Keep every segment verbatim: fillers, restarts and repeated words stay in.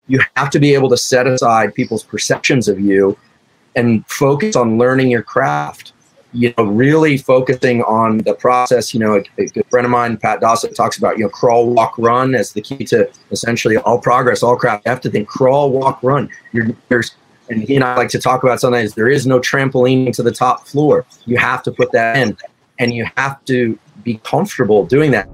you have to be able to set aside people's perceptions of you and focus on learning your craft. You know, really focusing on the process. You know, a, a good friend of mine, Pat Dawson, talks about, you know, crawl, walk, run as the key to essentially all progress, all craft. You have to think crawl, walk, run. You're, there's, and he and I like to talk about sometimes there is no trampoline to the top floor. You have to put that in, and you have to be comfortable doing that.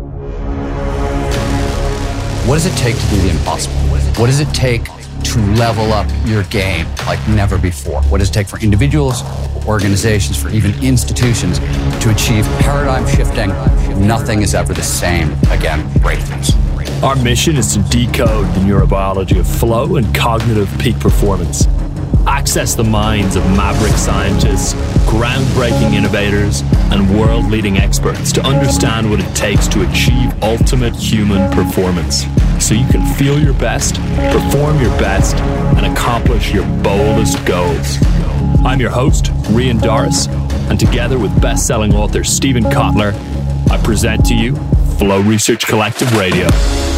What does it take to do the impossible? What does it take to level up your game like never before? What does it take for individuals, organizations, for even institutions to achieve paradigm shifting? Nothing is ever the same again breakthroughs. Our mission is to decode the neurobiology of flow and cognitive peak performance. Access the minds of maverick scientists, groundbreaking innovators, and world-leading experts to understand what it takes to achieve ultimate human performance, so you can feel your best, perform your best, and accomplish your boldest goals. I'm your host, Rian Doris, and together with best-selling author Stephen Kotler, I present to you Flow Research Collective Radio.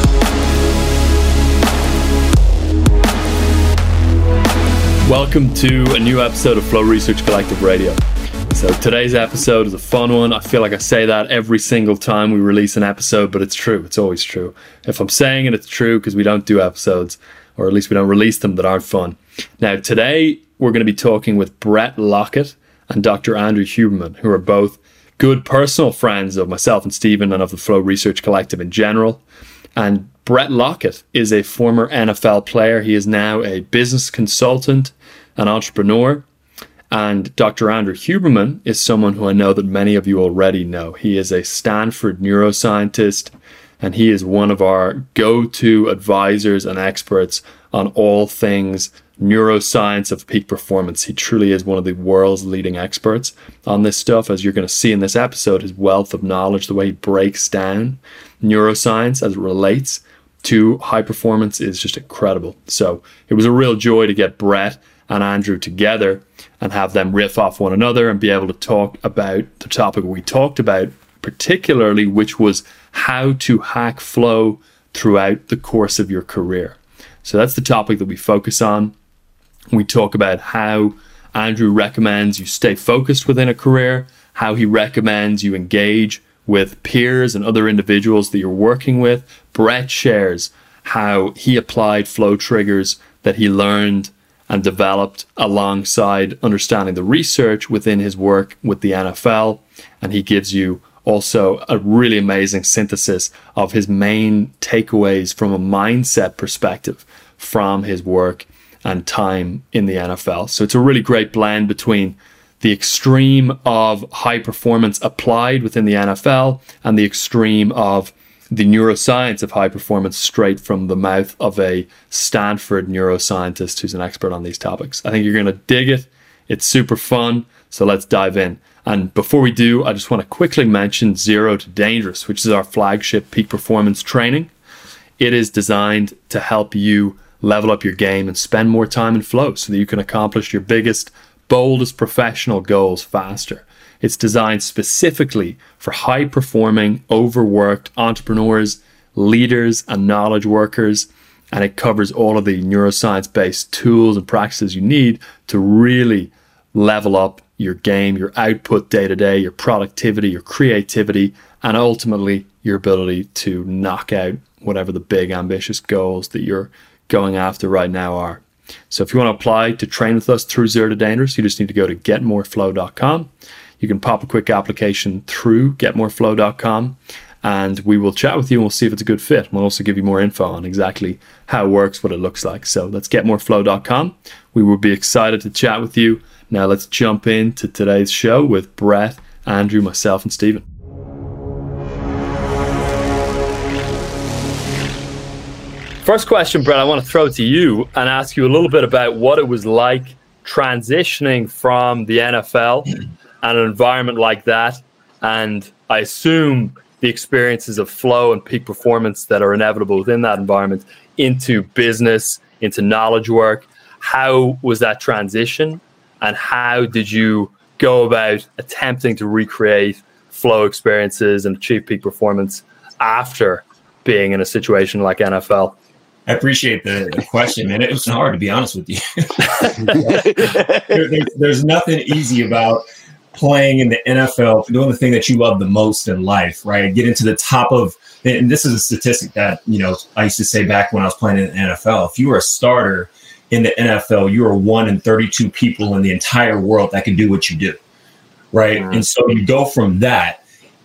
Welcome to a new episode of Flow Research Collective Radio. So today's episode is a fun one. I feel like I say that every single time we release an episode, but it's true. It's always true. If I'm saying it, it's true because we don't do episodes, or at least we don't release them that aren't fun. Now, today we're going to be talking with Brett Lockett and Doctor Andrew Huberman, who are both good personal friends of myself and Stephen and of the Flow Research Collective in general. And Brett Lockett is a former N F L player. He is now a business consultant, an entrepreneur. And Doctor Andrew Huberman is someone who I know that many of you already know. He is a Stanford neuroscientist, and he is one of our go-to advisors and experts on all things neuroscience of peak performance. He truly is one of the world's leading experts on this stuff. As you're going to see in this episode, his wealth of knowledge, the way he breaks down neuroscience as it relates to high performance is just incredible. So it was a real joy to get Brett and Andrew together and have them riff off one another and be able to talk about the topic we talked about, particularly, which was how to hack flow throughout the course of your career. So that's the topic that we focus on. We talk about how Andrew recommends you stay focused within a career, how he recommends you engage with peers and other individuals that you're working with. Brett shares how he applied flow triggers that he learned and developed alongside understanding the research within his work with the N F L. And he gives you also a really amazing synthesis of his main takeaways from a mindset perspective from his work and time in the N F L. So it's a really great blend between the extreme of high performance applied within the N F L and the extreme of the neuroscience of high performance straight from the mouth of a Stanford neuroscientist who's an expert on these topics. I think you're going to dig it. It's super fun. So let's dive in. And before we do, I just want to quickly mention Zero to Dangerous, which is our flagship peak performance training. It is designed to help you level up your game and spend more time in flow so that you can accomplish your biggest, boldest professional goals faster. It's designed specifically for high-performing, overworked entrepreneurs, leaders, and knowledge workers, and it covers all of the neuroscience-based tools and practices you need to really level up your game, your output day-to-day, your productivity, your creativity, and ultimately your ability to knock out whatever the big, ambitious goals that you're going after right now are. So if you want to apply to train with us through Zero to Dangerous, you just need to go to get more flow dot com. You can pop a quick application through get more flow dot com and we will chat with you and we'll see if it's a good fit. We'll also give you more info on exactly how it works, what it looks like. So that's get more flow dot com. We will be excited to chat with you. Now let's jump into today's show with Brett, Andrew, myself, and Stephen. First question, Brett, I want to throw to you and ask you a little bit about what it was like transitioning from the N F L and an environment like that, and I assume the experiences of flow and peak performance that are inevitable within that environment, into business, into knowledge work. How was that transition, and how did you go about attempting to recreate flow experiences and achieve peak performance after being in a situation like N F L? I appreciate the, the question, man. It was hard, to be honest with you. there, there's, there's nothing easy about playing in the N F L, doing the thing that you love the most in life, right? Getting to the top of, and this is a statistic that, you know, I used to say back when I was playing in the N F L. If you were a starter in the N F L, you are one in thirty-two people in the entire world that can do what you do, right? Mm-hmm. And so you go from that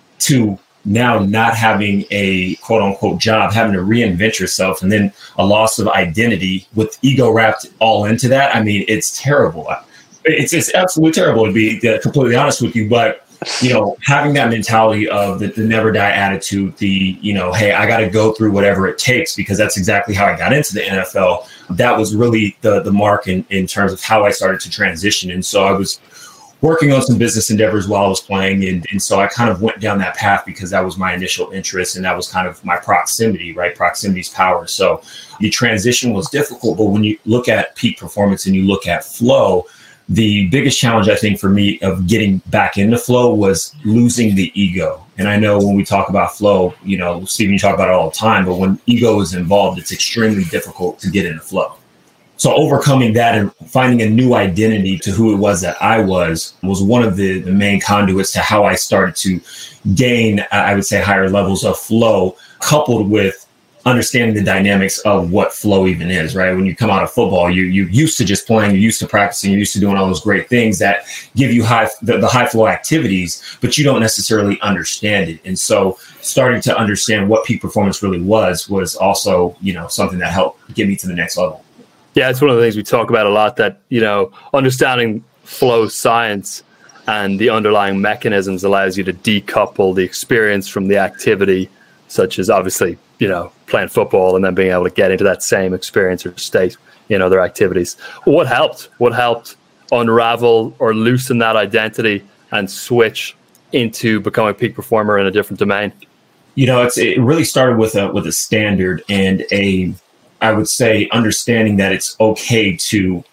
to now not having a quote unquote job, having to reinvent yourself, and then a loss of identity with ego wrapped all into that. I mean, it's terrible. It's it's absolutely terrible, to be completely honest with you. But, you know, having that mentality of the, the never die attitude, the, you know, hey, I got to go through whatever it takes, because that's exactly how I got into the N F L. That was really the the mark in, in terms of how I started to transition. And so I was working on some business endeavors while I was playing. And, and so I kind of went down that path because that was my initial interest, and that was kind of my proximity, right? Proximity's power. So the transition was difficult, but when you look at peak performance and you look at flow, the biggest challenge, I think, for me of getting back into flow was losing the ego. And I know when we talk about flow, you know, Stephen, you talk about it all the time, but when ego is involved, it's extremely difficult to get into flow. So overcoming that and finding a new identity to who it was that I was, was one of the, the main conduits to how I started to gain, I would say, higher levels of flow, coupled with understanding the dynamics of what flow even is, right? When you come out of football, you, you're used to just playing, you're used to practicing, you're used to doing all those great things that give you high the, the high flow activities, but you don't necessarily understand it. And so starting to understand what peak performance really was, was also, you know, something that helped get me to the next level. Yeah, it's one of the things we talk about a lot, that, you know, understanding flow science and the underlying mechanisms allows you to decouple the experience from the activity, such as obviously, you know, playing football and then being able to get into that same experience or state in other activities. What helped? What helped unravel or loosen that identity and switch into becoming a peak performer in a different domain? You know, it's it really started with a with a standard and a, I would say, understanding that it's okay to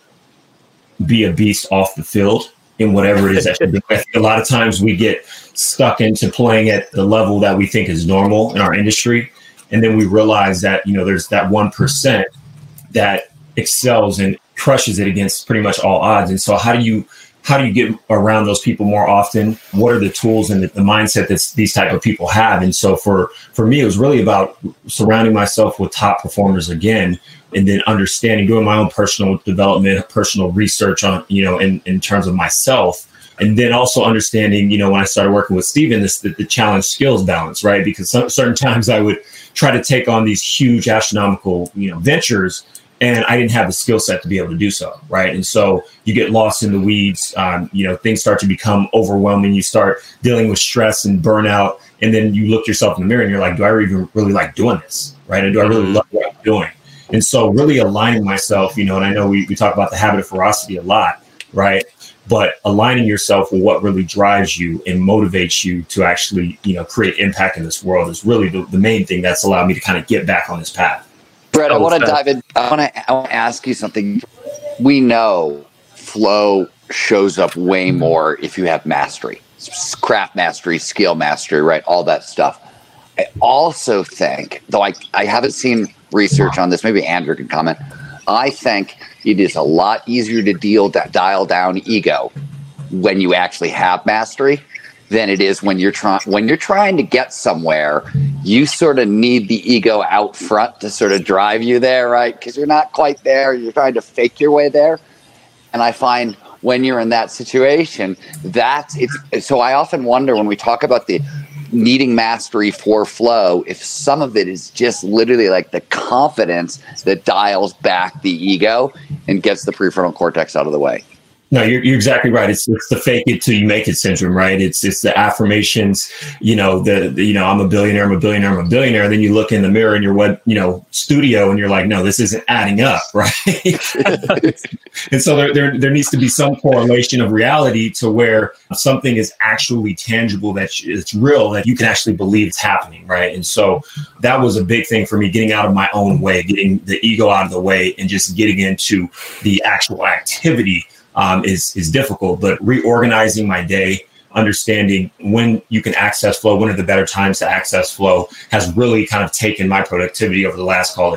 be a beast off the field in whatever it is that you're doing. I think a lot of times we get stuck into playing at the level that we think is normal in our industry. And then we realize that, you know, there's that one percent that excels and crushes it against pretty much all odds. And so how do you how do you get around those people more often? What are the tools and the, the mindset that these type of people have? And so for, for me, it was really about surrounding myself with top performers again, and then understanding, doing my own personal development, personal research on, you know, in, in terms of myself. And then also understanding, you know, when I started working with Stephen, this the, the challenge skills balance, right? Because some, certain times I would try to take on these huge astronomical, you know, ventures, and I didn't have the skill set to be able to do so, right? And so you get lost in the weeds. Um, you know, things start to become overwhelming. You start dealing with stress and burnout, and then you look yourself in the mirror and you're like, do I even really like doing this, right? And do I really love what I'm doing? And so really aligning myself, you know, and I know we, we talk about the habit of ferocity a lot, right? But aligning yourself with what really drives you and motivates you to actually, you know, create impact in this world is really the, the main thing that's allowed me to kind of get back on this path. Brett, I want to dive in. I want to I want to ask you something. We know flow shows up way more if you have mastery, craft mastery, skill mastery, right? All that stuff. I also think, though I, I haven't seen research on this, maybe Andrew can comment. I think it is a lot easier to deal that dial down ego when you actually have mastery than it is when you're trying when you're trying to get somewhere. You sort of need the ego out front to sort of drive you there, right? Because you're not quite there. You're trying to fake your way there. And I find when you're in that situation, that's it's. So I often wonder when we talk about the needing mastery for flow, if some of it is just literally like the confidence that dials back the ego and gets the prefrontal cortex out of the way. No, you're, you're exactly right. It's it's the fake it till you make it syndrome, right? It's it's the affirmations, you know, the, the you know, I'm a billionaire, I'm a billionaire, I'm a billionaire. And then you look in the mirror in your web, you know, studio, and you're like, no, this isn't adding up, right? And so there, there there needs to be some correlation of reality to where something is actually tangible, that it's real, that you can actually believe it's happening, right? And so that was a big thing for me, getting out of my own way, getting the ego out of the way, and just getting into the actual activity. Um, is is difficult, but reorganizing my day, understanding when you can access flow, when are the better times to access flow, has really kind of taken my productivity over the last, call it,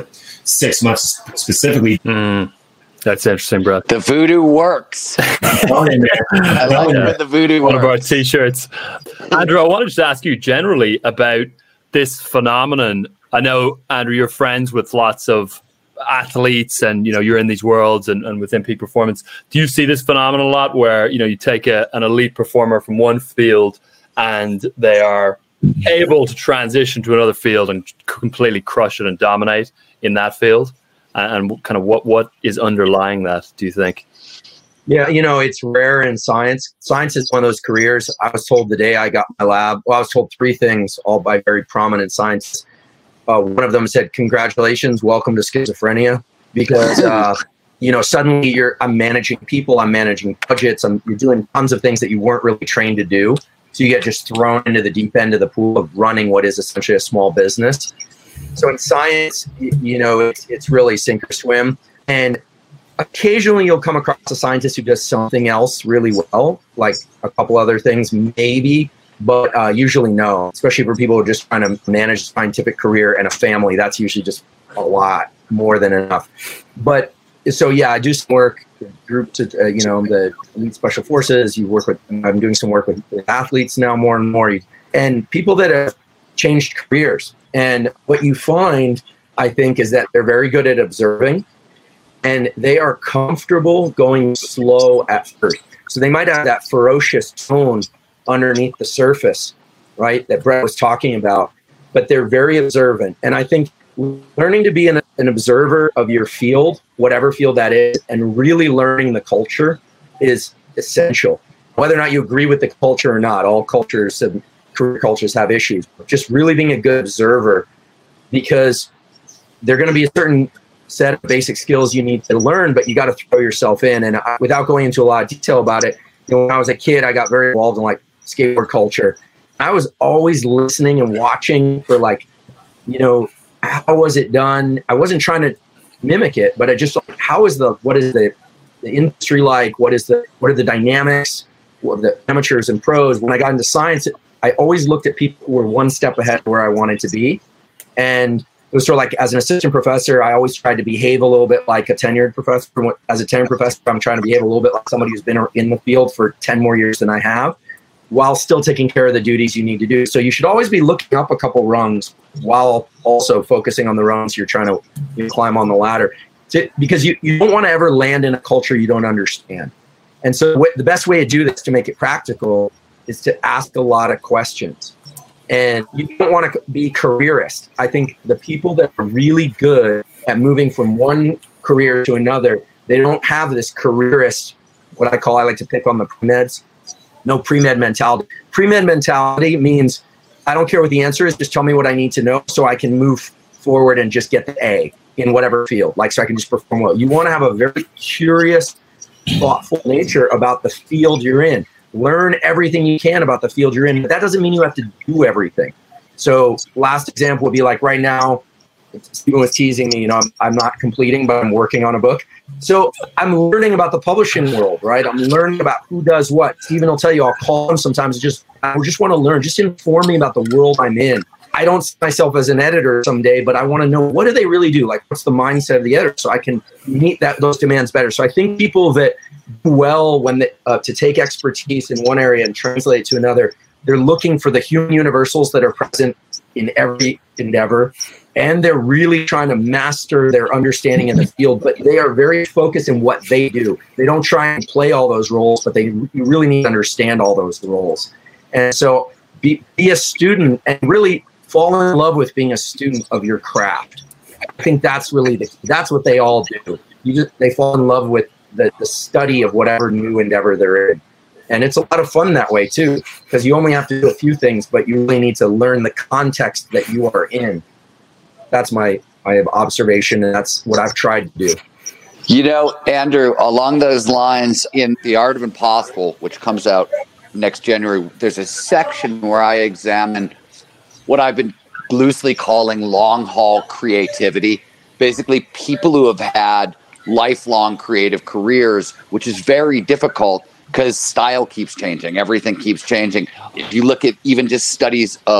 six months specifically. Mm, that's interesting, bro. The voodoo works. I'm telling you, man. I like it when the voodoo One of our works. t-shirts. Andrew, I wanted to just ask you generally about this phenomenon. I know, Andrew, you're friends with lots of athletes and, you know, you're in these worlds and, and within peak performance. Do you see this phenomenon a lot where, you know, you take a, an elite performer from one field and they are able to transition to another field and completely crush it and dominate in that field? And, and kind of what, what is underlying that, do you think? Yeah, you know, it's rare in science. Science is one of those careers. I was told the day I got my lab, well, I was told three things, all by very prominent scientists. Uh, one of them said, congratulations, welcome to schizophrenia. Because, uh, you know, suddenly you're, I'm managing people, I'm managing budgets, I'm, you're doing tons of things that you weren't really trained to do. So you get just thrown into the deep end of the pool of running what is essentially a small business. So in science, you, you know, it's, it's really sink or swim. And occasionally you'll come across a scientist who does something else really well, like a couple other things, maybe. But uh, usually no, especially for people who are just trying to manage a scientific career and a family. That's usually just a lot more than enough. But so, yeah, I do some work, group to, uh, you know, the elite special forces. You work with, I'm doing some work with, with athletes now more and more. And people that have changed careers. And what you find, I think, is that they're very good at observing and they are comfortable going slow at first. So they might have that ferocious tone underneath the surface, right, that Brett was talking about, but they're very observant. And I think learning to be an, an observer of your field, whatever field that is, and really learning the culture is essential. Whether or not you agree with the culture or not, all cultures and career cultures have issues. But just really being a good observer, because they're going to be a certain set of basic skills you need to learn, but you got to throw yourself in. And I, without going into a lot of detail about it, you know, when I was a kid, I got very involved in like skateboard culture. I was always listening and watching for like, you know, how was it done? I wasn't trying to mimic it, but I just, how is the, what is the, the industry like? What is the, what are the dynamics? What are the amateurs and pros? When I got into science, I always looked at people who were one step ahead of where I wanted to be. And it was sort of like, as an assistant professor, I always tried to behave a little bit like a tenured professor. As a tenured professor, I'm trying to behave a little bit like somebody who's been in the field for ten more years than I have, while still taking care of the duties you need to do. So you should always be looking up a couple rungs while also focusing on the rungs you're trying to, you know, climb on the ladder. To, because you, you don't want to ever land in a culture you don't understand. And so what, the best way to do this, to make it practical, is to ask a lot of questions. And you don't want to be careerist. I think the people that are really good at moving from one career to another, they don't have this careerist, what I call, I like to pick on the pre-meds, no pre-med mentality. Pre-med mentality means I don't care what the answer is, just tell me what I need to know so I can move forward and just get the A in whatever field, like so I can just perform well. You want to have a very curious, thoughtful nature about the field you're in. Learn everything you can about the field you're in, but that doesn't mean you have to do everything. So last example would be like right now, Stephen was teasing me, you know, I'm, I'm not completing, but I'm working on a book. So I'm learning about the publishing world, right? I'm learning about who does what. Stephen will tell you, I'll call him sometimes. Just, I just want to learn, just inform me about the world I'm in. I don't see myself as an editor someday, but I want to know, what do they really do? Like, what's the mindset of the editor so I can meet that those demands better. So I think people that do well when they, uh, to take expertise in one area and translate it to another, they're looking for the human universals that are present in every endeavor. And they're really trying to master their understanding in the field, but they are very focused in what they do. They don't try and play all those roles, but they you really need to understand all those roles. And so be, be a student and really fall in love with being a student of your craft. I think that's really the, that's what they all do. You just, they fall in love with the, the study of whatever new endeavor they're in. And it's a lot of fun that way too, because you only have to do a few things, but you really need to learn the context that you are in. That's my, my observation, and that's what I've tried to do. You know, Andrew, along those lines, in The Art of Impossible, which comes out next January, there's a section where I examine what I've been loosely calling long haul creativity. Basically, people who have had lifelong creative careers, which is very difficult because style keeps changing. Everything keeps changing. If you look at even just studies of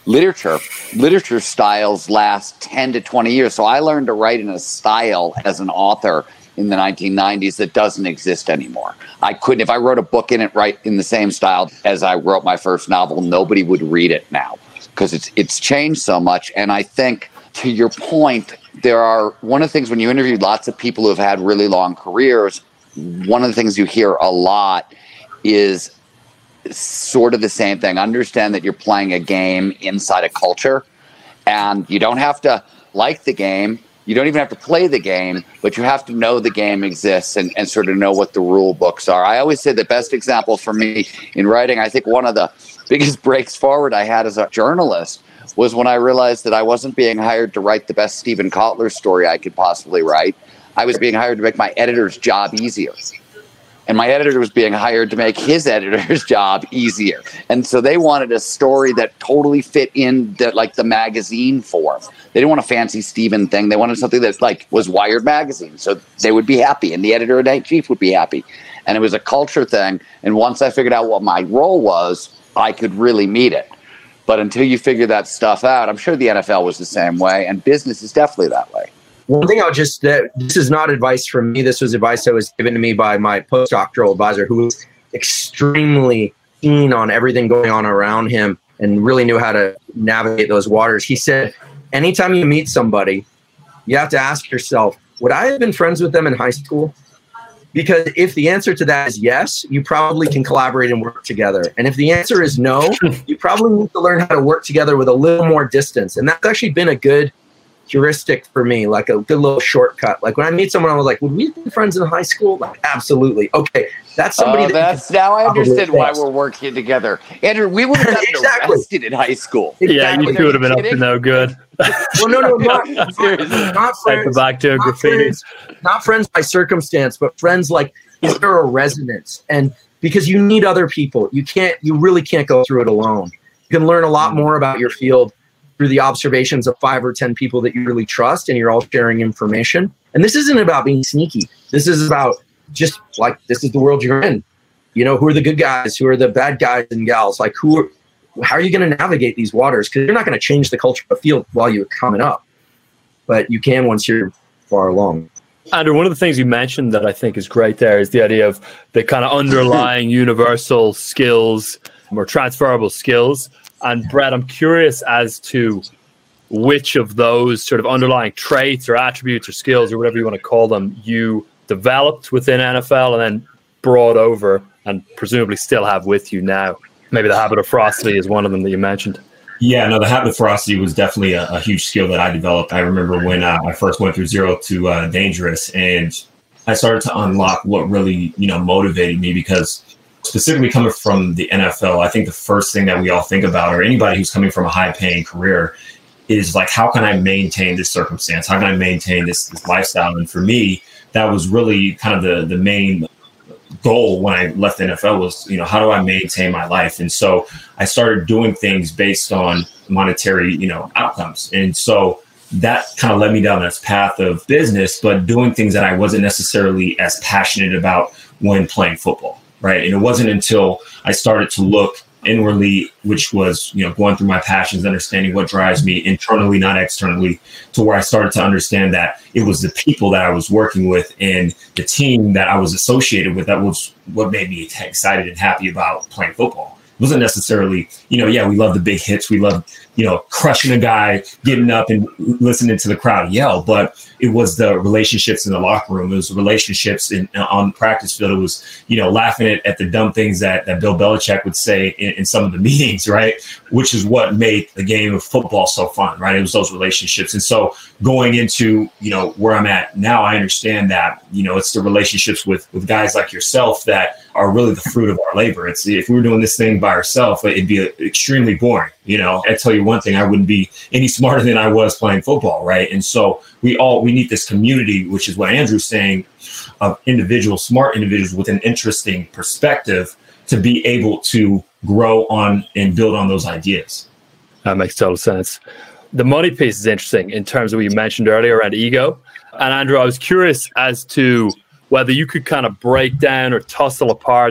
literature, literature styles last ten to twenty years. So I learned to write in a style as an author in the nineteen nineties that doesn't exist anymore. I couldn't, if I wrote a book in it right in the same style as I wrote my first novel, nobody would read it now because it's it's changed so much. And I think, to your point, there are, one of the things when you interview lots of people who have had really long careers, one of the things you hear a lot is sort of the same thing. Understand that you're playing a game inside a culture, and you don't have to like the game. You don't even have to play the game, but you have to know the game exists and, and sort of know what the rule books are. I always say the best example for me in writing, I think one of the biggest breaks forward I had as a journalist was when I realized that I wasn't being hired to write the best Stephen Kotler story I could possibly write. I was being hired to make my editor's job easier. And my editor was being hired to make his editor's job easier. And so they wanted a story that totally fit in the, like the magazine form. They didn't want a fancy Stephen thing. They wanted something that like was Wired magazine. So they would be happy and the editor-in-chief would be happy. And it was a culture thing. And once I figured out what my role was, I could really meet it. But until you figure that stuff out, I'm sure the N F L was the same way. And business is definitely that way. One thing I'll just, uh, this is not advice from me. This was advice that was given to me by my postdoctoral advisor, who was extremely keen on everything going on around him and really knew how to navigate those waters. He said, anytime you meet somebody, you have to ask yourself, would I have been friends with them in high school? Because if the answer to that is yes, you probably can collaborate and work together. And if the answer is no, you probably need to learn how to work together with a little more distance. And that's actually been a good heuristic for me, like a good little shortcut. Like when I meet someone, I was like, would we have been friends in high school? Like, absolutely. Okay, that's somebody. Oh, that that's now I understand why we're working together. Andrew, we would have gotten exactly. arrested in high school. Yeah, exactly. you two would have been up to no good. Well, no, no, not, not, not friends. Back to not graffiti. Friends, not friends by circumstance, but friends like, is there a resonance? And because you need other people, you can't, you really can't go through it alone. You can learn a lot more about your field through the observations of five or ten people that you really trust, and you're all sharing information. And this isn't about being sneaky. This is about just like, this is the world you're in. You know, who are the good guys? Who are the bad guys and gals? Like, who are, how are you going to navigate these waters? Because you're not going to change the culture of the field while you're coming up, but you can once you're far along. Andrew, one of the things you mentioned that I think is great there is the idea of the kind of underlying universal skills or transferable skills. And Brett, I'm curious as to which of those sort of underlying traits or attributes or skills or whatever you want to call them you developed within N F L and then brought over and presumably still have with you now. Maybe the habit of ferocity is one of them that you mentioned. Yeah, no, the habit of ferocity was definitely a, a huge skill that I developed. I remember when uh, I first went through zero to uh, dangerous, and I started to unlock what really, you know, motivated me, because specifically coming from the N F L, I think the first thing that we all think about, or anybody who's coming from a high-paying career, is like, how can I maintain this circumstance? How can I maintain this, this lifestyle? And for me, that was really kind of the, the main goal when I left the N F L was, you know, how do I maintain my life? And so I started doing things based on monetary, you know, outcomes. And so that kind of led me down this path of business, but doing things that I wasn't necessarily as passionate about when playing football. Right. And it wasn't until I started to look inwardly, which was, you know, going through my passions, understanding what drives me internally, not externally, to where I started to understand that it was the people that I was working with and the team that I was associated with that was what made me excited and happy about playing football. It wasn't necessarily, you know, yeah, we love the big hits. We love, you know, crushing a guy, getting up and listening to the crowd yell. But it was the relationships in the locker room. It was relationships in, on the practice field. It was, you know, laughing at, at the dumb things that, that Bill Belichick would say in, in some of the meetings, right? Which is what made the game of football so fun, right? It was those relationships. And so going into, you know, where I'm at now, I understand that, you know, it's the relationships with, with guys like yourself that are really the fruit of our labor. It's if we were doing this thing by ourselves, it'd be extremely boring. You know, I tell you one thing, I wouldn't be any smarter than I was playing football, right? And so we all we need this community, which is what Andrew's saying, of individuals, smart individuals with an interesting perspective to be able to grow on and build on those ideas. That makes total sense. The money piece is interesting in terms of what you mentioned earlier around ego. And Andrew, I was curious as to whether you could kind of break down or tussle apart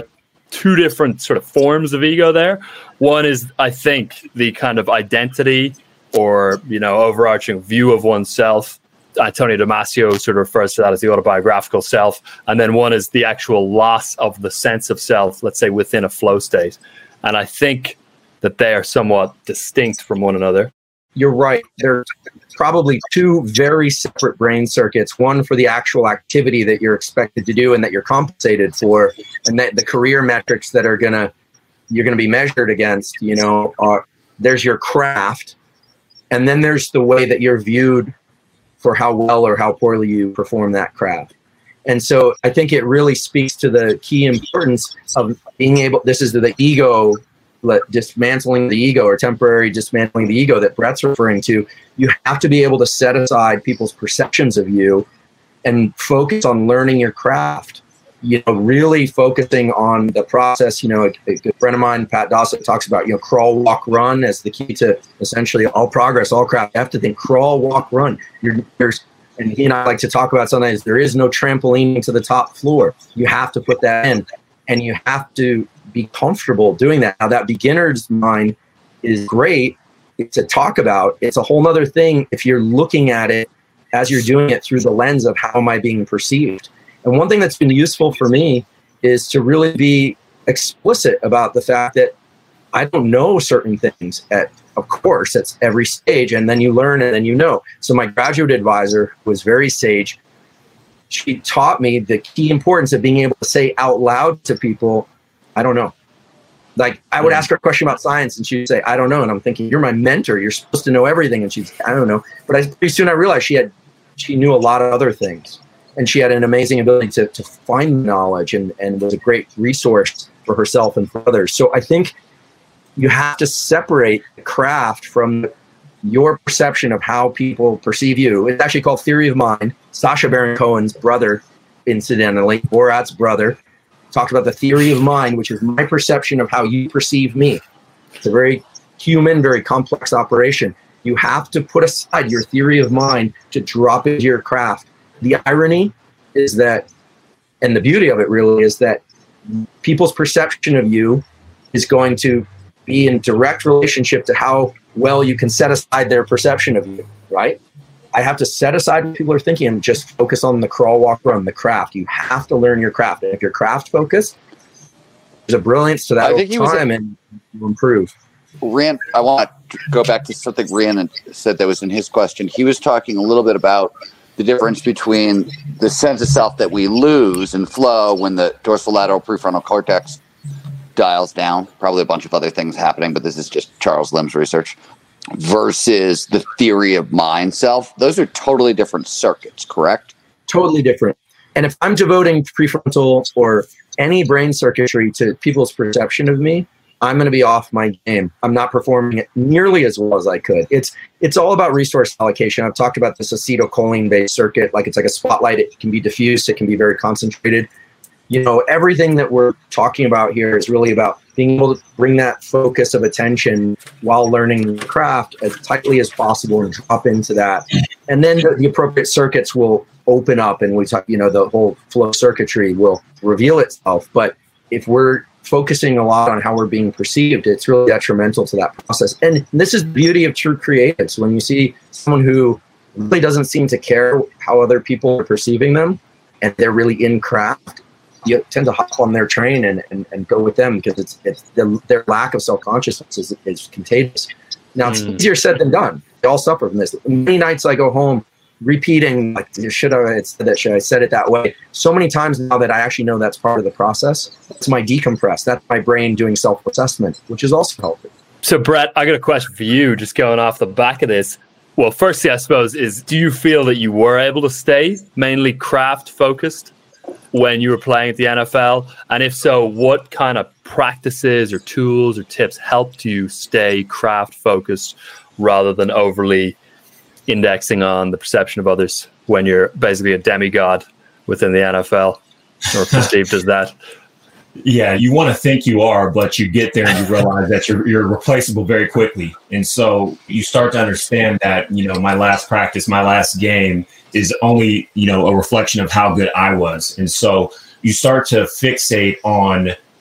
two different sort of forms of ego there. One is, I think, the kind of identity or, you know, overarching view of oneself. Antonio Damasio sort of refers to that as the autobiographical self. And then one is the actual loss of the sense of self, let's say, within a flow state. And I think that they are somewhat distinct from one another. You're right. There's probably two very separate brain circuits, one for the actual activity that you're expected to do and that you're compensated for, and that the career metrics that are going to, you're going to be measured against, you know, are, there's your craft. And then there's the way that you're viewed for how well or how poorly you perform that craft. And so I think it really speaks to the key importance of being able, this is the, the ego, dismantling the ego or temporary dismantling the ego that Brett's referring to. You have to be able to set aside people's perceptions of you and focus on learning your craft. You know, really focusing on the process. You know, a, a good friend of mine, Pat Dossett, talks about, you know, crawl, walk, run as the key to essentially all progress, all craft. You have to think crawl, walk, run. You're, there's, and he and I like to talk about sometimes there is no trampoline to the top floor. You have to put that in, and you have to be comfortable doing that. Now, that beginner's mind is great to talk about. It's a whole nother thing if you're looking at it as you're doing it through the lens of how am I being perceived. And one thing that's been useful for me is to really be explicit about the fact that I don't know certain things at, of course, it's every stage, and then you learn and then you know. So my graduate advisor was very sage. She taught me the key importance of being able to say out loud to people, I don't know. Like, I would ask her a question about science and she'd say, I don't know. And I'm thinking, you're my mentor. You're supposed to know everything. And she'd say, I don't know. But I, pretty soon I realized she had, she knew a lot of other things. And she had an amazing ability to, to find knowledge and, and was a great resource for herself and for others. So I think you have to separate the craft from your perception of how people perceive you. It's actually called theory of mind. Sacha Baron Cohen's brother, incidentally, Borat's brother, talked about the theory of mind, which is my perception of how you perceive me. It's a very human, very complex operation. You have to put aside your theory of mind to drop into your craft. The irony is that, and the beauty of it really is that people's perception of you is going to be in direct relationship to how well you can set aside their perception of you, right? I have to set aside what people are thinking and just focus on the crawl, walk, run, the craft. You have to learn your craft. And if you're craft focused, there's a brilliance to that over time, a, and you improve. Rand, I want to go back to something Rand said that was in his question. He was talking a little bit about the difference between the sense of self that we lose in flow when the dorsolateral prefrontal cortex dials down, probably a bunch of other things happening, but this is just Charles Lim's research, versus the theory of mind self. Those are totally different circuits, correct? Totally different. And if I'm devoting prefrontal or any brain circuitry to people's perception of me, I'm going to be off my game. I'm not performing it nearly as well as I could. It's it's all about resource allocation. I've talked about this acetylcholine-based circuit. Like, it's like a spotlight. It can be diffused. It can be very concentrated. You know, everything that we're talking about here is really about being able to bring that focus of attention while learning the craft as tightly as possible and drop into that. And then the, the appropriate circuits will open up, and we talk, you know, the whole flow circuitry will reveal itself. But if we're focusing a lot on how we're being perceived, it's really detrimental to that process. And this is the beauty of true creatives. When you see someone who really doesn't seem to care how other people are perceiving them, and they're really in craft, you tend to hop on their train and, and, and go with them, because it's it's the, their lack of self-consciousness is, is contagious. Now, it's mm. easier said than done. They all suffer from this. Many nights I go home repeating, like, should I said that? Should I said it that way? So many times now that I actually know that's part of the process. It's my decompress. That's my brain doing self-assessment, which is also healthy. So, Brett, I got a question for you, just going off the back of this. Well, firstly, I suppose, is do you feel that you were able to stay mainly craft-focused when you were playing at the N F L? And if so, what kind of practices or tools or tips helped you stay craft-focused rather than overly indexing on the perception of others when you're basically a demigod within the N F L, or perceived as that? Yeah, you want to think you are, but you get there and you realize that you're you're replaceable very quickly. And so you start to understand that, you know, my last practice, my last game is only, you know, a reflection of how good I was. And so you start to fixate on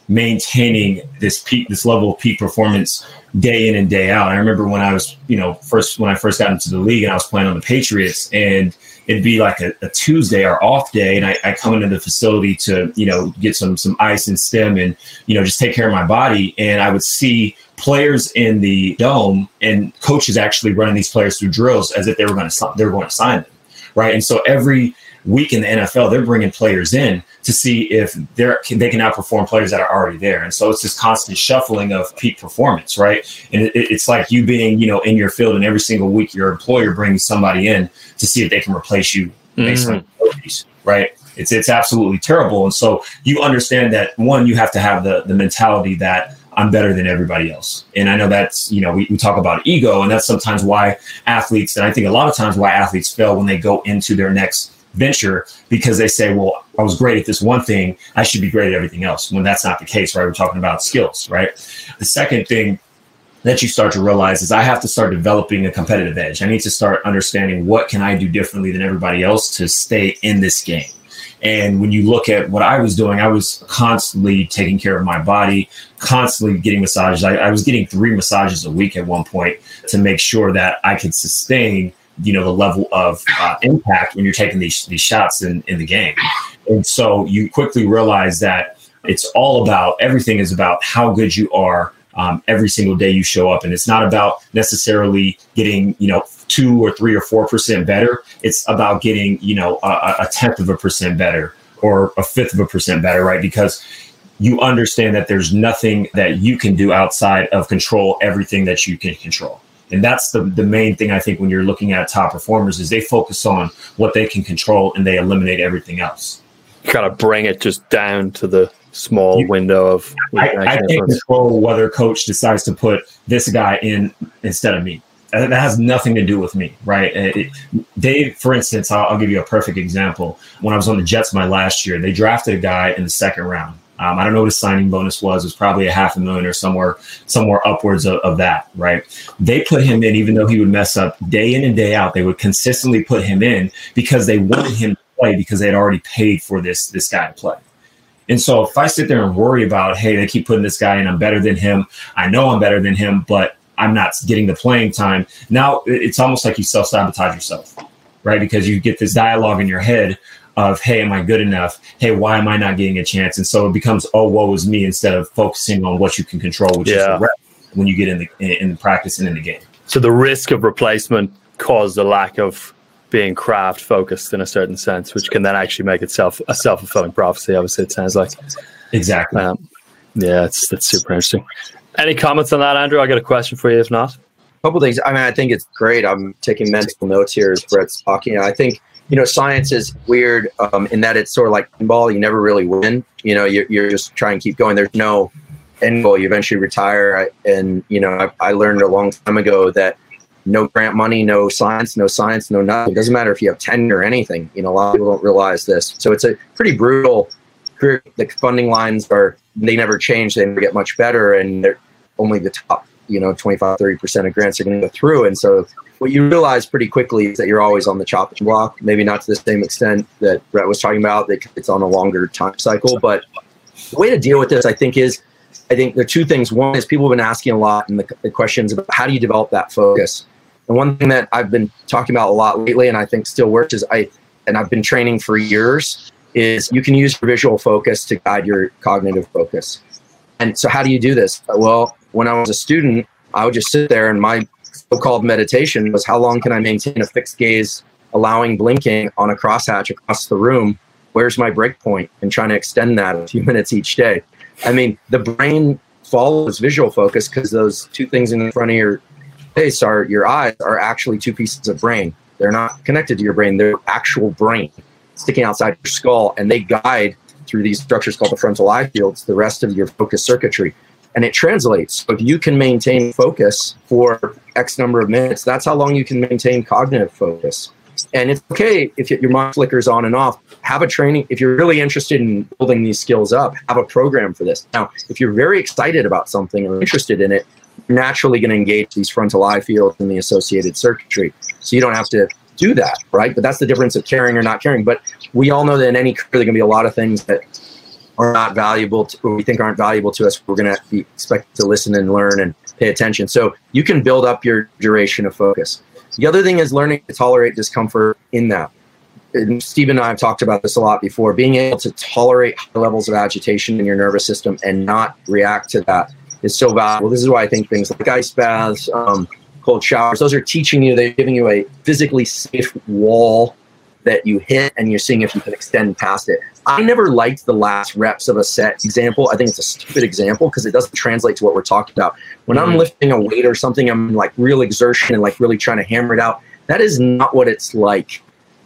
maintaining this peak, this level of peak performance day in and day out. I remember when I was, you know, first when I first got into the league and I was playing on the Patriots, and it'd be like a, a Tuesday or off day, and I, I come into the facility to, you know, get some some ice and stim and, you know, just take care of my body, and I would see players in the dome and coaches actually running these players through drills as if they were going to they were going to sign them, right? And so every week in the N F L, they're bringing players in to see if they're they can outperform players that are already there. And so it's this constant shuffling of peak performance, right? And it, it's like you being, you know, in your field, and every single week your employer brings somebody in to see if they can replace you based mm. on abilities, right? It's it's absolutely terrible. And so you understand that, one, you have to have the the mentality that I'm better than everybody else. And I know that's, you know, we, we talk about ego, and that's sometimes why athletes, and I think a lot of times why athletes fail when they go into their next venture, because they say, well, I was great at this one thing, I should be great at everything else, when that's not the case, right? We're talking about skills, right? The second thing that you start to realize is I have to start developing a competitive edge. I need to start understanding what can I do differently than everybody else to stay in this game. And when you look at what I was doing, I was constantly taking care of my body, constantly getting massages. I, I was getting three massages a week at one point to make sure that I could sustain, you know, the level of uh, impact when you're taking these these shots in, in the game. And so you quickly realize that it's all about, everything is about how good you are um, every single day you show up. And it's not about necessarily getting, you know, two or three or four percent better. It's about getting, you know, a, a tenth of a percent better or a fifth of a percent better, right? Because you understand that there's nothing that you can do outside of control everything that you can control. And that's the, the main thing, I think, when you're looking at top performers, is they focus on what they can control and they eliminate everything else. Kind of bring it just down to the small you, window of. I, I can't control whether coach decides to put this guy in instead of me. That has nothing to do with me, right? It, Dave, for instance, I'll, I'll give you a perfect example. When I was on the Jets my last year, they drafted a guy in the second round. Um, I don't know what his signing bonus was. It was probably a half a million or somewhere, somewhere upwards of, of that, right? They put him in, even though he would mess up day in and day out. They would consistently put him in because they wanted him to play, because they had already paid for this this guy to play. And so if I sit there and worry about, hey, they keep putting this guy in, I'm better than him, I know I'm better than him, but I'm not getting the playing time. Now it's almost like you self-sabotage yourself, right? Because you get this dialogue in your head of, hey, am I good enough? Hey, why am I not getting a chance? And so it becomes, oh, woe is me, instead of focusing on what you can control, which yeah. is the rep when you get in the in the practice and in the game. So the risk of replacement caused a lack of being craft focused in a certain sense, which can then actually make itself a self-fulfilling prophecy, obviously, it sounds like. Exactly. Um, yeah, it's that's super interesting. Any comments on that, Andrew? I got a question for you, if not. A couple things. I mean, I think it's great. I'm taking mental notes here as Brett's talking. I think, you know, science is weird um, in that it's sort of like pinball. You never really win. You know, you're, you're just trying to keep going. There's no end goal. You eventually retire. I, and, you know, I, I learned a long time ago that no grant money, no science, no science, no nothing. It doesn't matter if you have tenure or anything. You know, a lot of people don't realize this. So it's a pretty brutal career. The funding lines are, they never change. They never get much better. And they're only the top, you know, twenty-five, thirty percent of grants are going to go through. And so what you realize pretty quickly is that you're always on the chopping block, maybe not to the same extent that Brett was talking about, that it's on a longer time cycle. But the way to deal with this, I think, is, I think there are two things. One is people have been asking a lot in the, the questions about how do you develop that focus? And one thing that I've been talking about a lot lately, and I think still works, is I, and I've been training for years, is you can use your visual focus to guide your cognitive focus. And so how do you do this? Well, when I was a student, I would just sit there, and my so-called meditation was, how long can I maintain a fixed gaze, allowing blinking on a crosshatch across the room? Where's my break point? And trying to extend that a few minutes each day. I mean, the brain follows visual focus because those two things in front of your face are your eyes are actually two pieces of brain. They're not connected to your brain. They're actual brain sticking outside your skull, and they guide through these structures called the frontal eye fields the rest of your focus circuitry. And it translates. So if you can maintain focus for X number of minutes, that's how long you can maintain cognitive focus. And it's okay if your mind flickers on and off. Have a training. If you're really interested in building these skills up, have a program for this. Now, if you're very excited about something or interested in it, you're naturally going to engage these frontal eye fields and the associated circuitry. So you don't have to do that, right? But that's the difference of caring or not caring. But we all know that in any career, there are going to be a lot of things that are not valuable to, or we think aren't valuable to us, we're going to be expected to listen and learn and pay attention. So you can build up your duration of focus. The other thing is learning to tolerate discomfort in that. And Steve and I have talked about this a lot before. Being able to tolerate high levels of agitation in your nervous system and not react to that is so valuable. This is why I think things like ice baths, um, cold showers, those are teaching you, they're giving you a physically safe wall that you hit, and you're seeing if you can extend past it. I never liked the last reps of a set example. I think it's a stupid example because it doesn't translate to what we're talking about. When mm-hmm. I'm lifting a weight or something, I'm in like real exertion and like really trying to hammer it out. That is not what it's like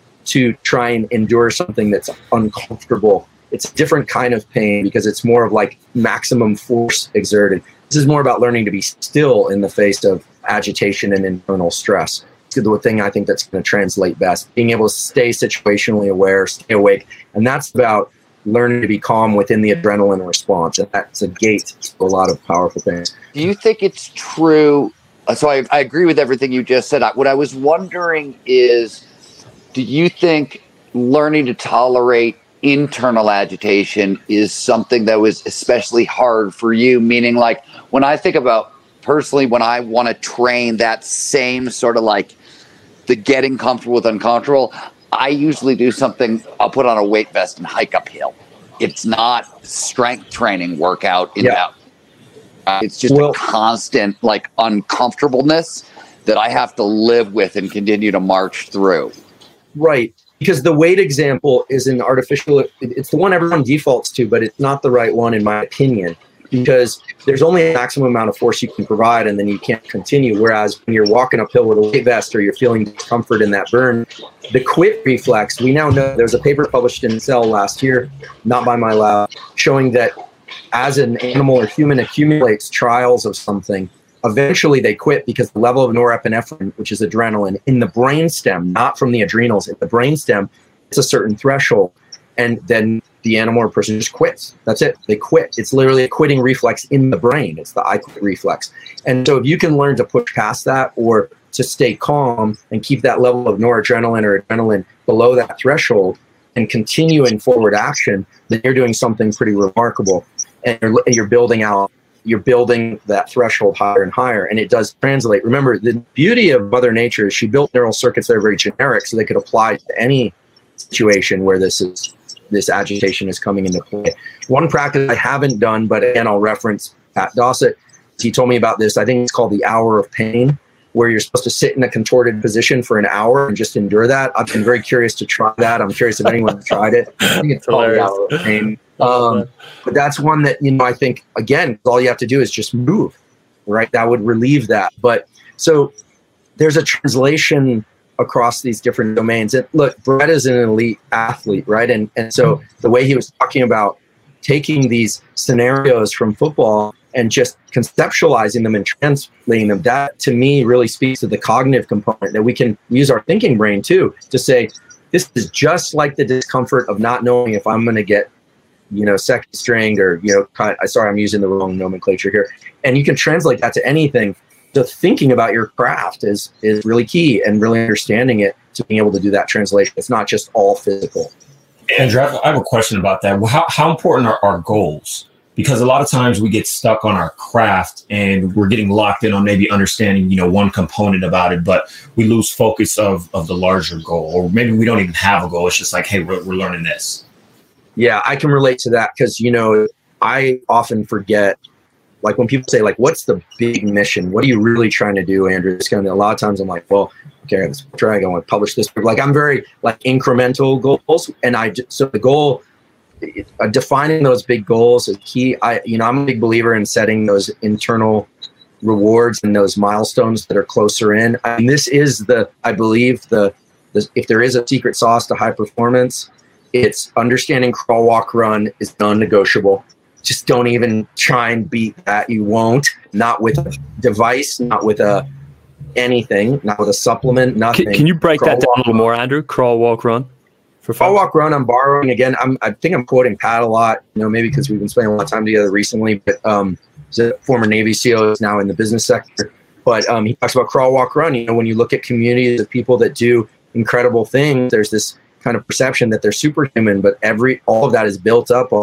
to try and endure something that's uncomfortable. It's a different kind of pain because it's more of like maximum force exerted. This is more about learning to be still in the face of agitation and internal stress. It's the thing I think that's going to translate best. Being able to stay situationally aware, stay awake. And that's about learning to be calm within the adrenaline response. And that's a gate to a lot of powerful things. Do you think it's true? So I, I agree with everything you just said. What I was wondering is, do you think learning to tolerate internal agitation is something that was especially hard for you? Meaning, like, when I think about personally, when I want to train that same sort of like the getting comfortable with uncomfortable, I usually do something. I'll put on a weight vest and hike uphill. It's not strength training workout in yeah. that. Uh, it's just well, a constant like uncomfortableness that I have to live with and continue to march through. Right. Because the weight example is an artificial, it's the one everyone defaults to, but it's not the right one in my opinion, because there's only a maximum amount of force you can provide and then you can't continue. Whereas when you're walking uphill with a weight vest or you're feeling discomfort in that burn, the quit reflex, we now know there's a paper published in Cell last year, not by my lab, showing that as an animal or human accumulates trials of something, eventually they quit because the level of norepinephrine, which is adrenaline, in the brainstem, not from the adrenals, in the brainstem, it's a certain threshold. And then the animal or person just quits. That's it. They quit. It's literally a quitting reflex in the brain. It's the I quit reflex. And so if you can learn to push past that or to stay calm and keep that level of noradrenaline or adrenaline below that threshold and continue in forward action, then you're doing something pretty remarkable. And you're, you're building out you're building that threshold higher and higher, and it does translate. Remember, the beauty of Mother Nature is she built neural circuits that are very generic, so they could apply to any situation where this is this agitation is coming into play. One practice I haven't done, but again, I'll reference Pat Dossett. He told me about this. I think it's called the hour of pain, where you're supposed to sit in a contorted position for an hour and just endure that. I've been very curious to try that. I'm curious if anyone's tried it. I think it's called the hour of pain. Um, but that's one that, you know, I think, again, all you have to do is just move, right? That would relieve that. But so there's a translation across these different domains. And look, Brett is an elite athlete, right? And, and so the way he was talking about taking these scenarios from football and just conceptualizing them and translating them, that to me really speaks to the cognitive component, that we can use our thinking brain too to say, this is just like the discomfort of not knowing if I'm going to get, you know, second string or, you know, kind of, sorry, I'm using the wrong nomenclature here. And you can translate that to anything. The thinking about your craft is is really key, and really understanding it to being able to do that translation. It's not just all physical. Andrew, I have a question about that. How, how important are our goals? Because a lot of times we get stuck on our craft and we're getting locked in on maybe understanding, you know, one component about it, but we lose focus of, of the larger goal. Or maybe we don't even have a goal. It's just like, hey, we're, we're learning this. Yeah, I can relate to that because, you know, I often forget, like when people say, like, what's the big mission? What are you really trying to do, Andrew? It's going to, a lot of times I'm like, well, okay, let's try. I want to publish this. Like, I'm very like incremental goals. And I, so the goal, uh, defining those big goals is key. I, you know, I'm a big believer in setting those internal rewards and those milestones that are closer in. I mean, this is the, I believe the, the, if there is a secret sauce to high performance, it's understanding crawl, walk, run is non-negotiable. Just don't even try and beat that. You won't. Not with a device, not with a anything, not with a supplement, nothing. Can, can you break crawl, that down walk, a little more, Andrew? Crawl, walk, run. For crawl, walk, run. I'm borrowing again. I'm. I think I'm quoting Pat a lot. You know, maybe because we've been spending a lot of time together recently. But um, he's a former Navy SEAL, is now in the business sector. But um, he talks about crawl, walk, run. You know, when you look at communities of people that do incredible things, there's this kind of perception that they're superhuman, but every all of that is built up on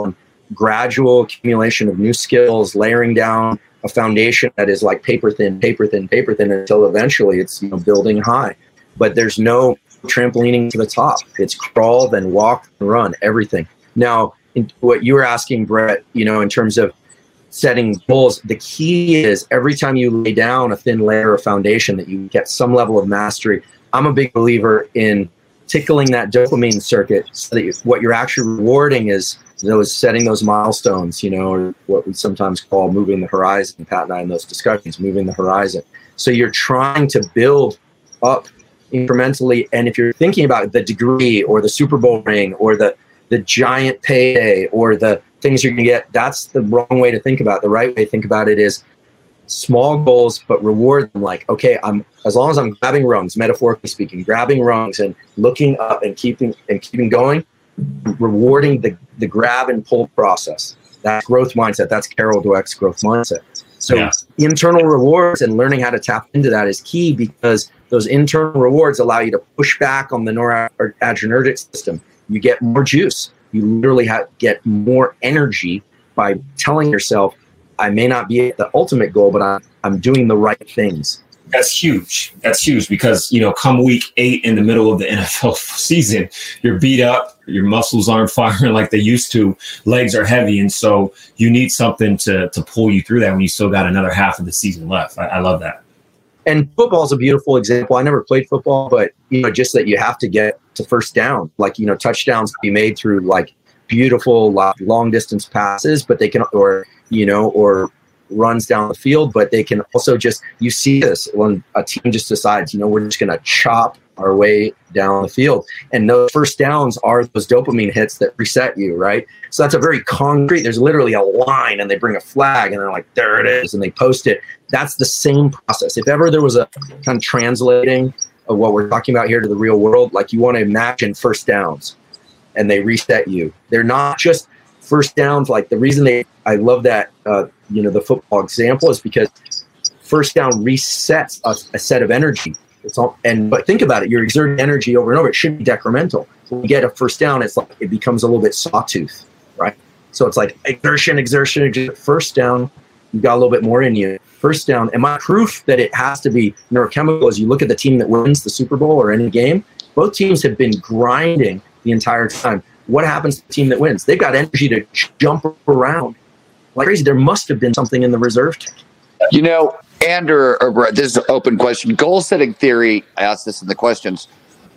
gradual accumulation of new skills, layering down a foundation that is like paper thin, paper thin, paper thin until eventually it's, you know, building high. But there's no trampolining to the top. It's crawl, then walk, and run, everything. Now, in what you were asking, Brett, you know, in terms of setting goals, the key is every time you lay down a thin layer of foundation that you get some level of mastery. I'm a big believer in tickling that dopamine circuit so that you, what you're actually rewarding is those setting those milestones, you know, or what we sometimes call moving the horizon. Pat and I in those discussions, moving the horizon. So you're trying to build up incrementally. And if you're thinking about the degree or the Super Bowl ring or the, the giant payday or the things you're going to get, that's the wrong way to think about it. The right way to think about it is small goals, but reward them like, okay, I'm as long as I'm grabbing rungs, metaphorically speaking, grabbing rungs and looking up and keeping and keeping going, rewarding the, the grab and pull process. That's growth mindset. That's Carol Dweck's growth mindset. So yeah. Internal rewards and learning how to tap into that is key, because those internal rewards allow you to push back on the noradrenergic system. You get more juice. You literally have, get more energy by telling yourself, I may not be at the ultimate goal, but I'm, I'm doing the right things. That's huge. That's huge because, you know, come week eight in the middle of the N F L season, you're beat up, your muscles aren't firing like they used to, legs are heavy. And so you need something to to pull you through that when you still got another half of the season left. I, I love that. And football is a beautiful example. I never played football, but, you know, just that you have to get to first down. Like, you know, touchdowns can be made through like beautiful long distance passes, but they can, or, you know, or runs down the field, but they can also just, you see this when a team just decides, you know, we're just going to chop our way down the field. And those first downs are those dopamine hits that reset you, right? So that's a very concrete, there's literally a line and they bring a flag and they're like, there it is, and they post it. That's the same process. If ever there was a kind of translating of what we're talking about here to the real world, like you want to imagine first downs and they reset you. They're not just first downs. Like the reason they, I love that, uh, you know, the football example is because first down resets a, a set of energy. It's all, and but think about it, you're exerting energy over and over. It should be decremental. When you get a first down, it's like it becomes a little bit sawtooth, right? So it's like exertion, exertion, exertion. First down, you got a little bit more in you. First down, and my proof that it has to be neurochemical is you look at the team that wins the Super Bowl or any game. Both teams have been grinding the entire time. What happens to the team that wins? They've got energy to jump around like crazy. There must have been something in the reserve tank. You know, Andrew, or Brett, this is an open question. Goal setting theory, I asked this in the questions,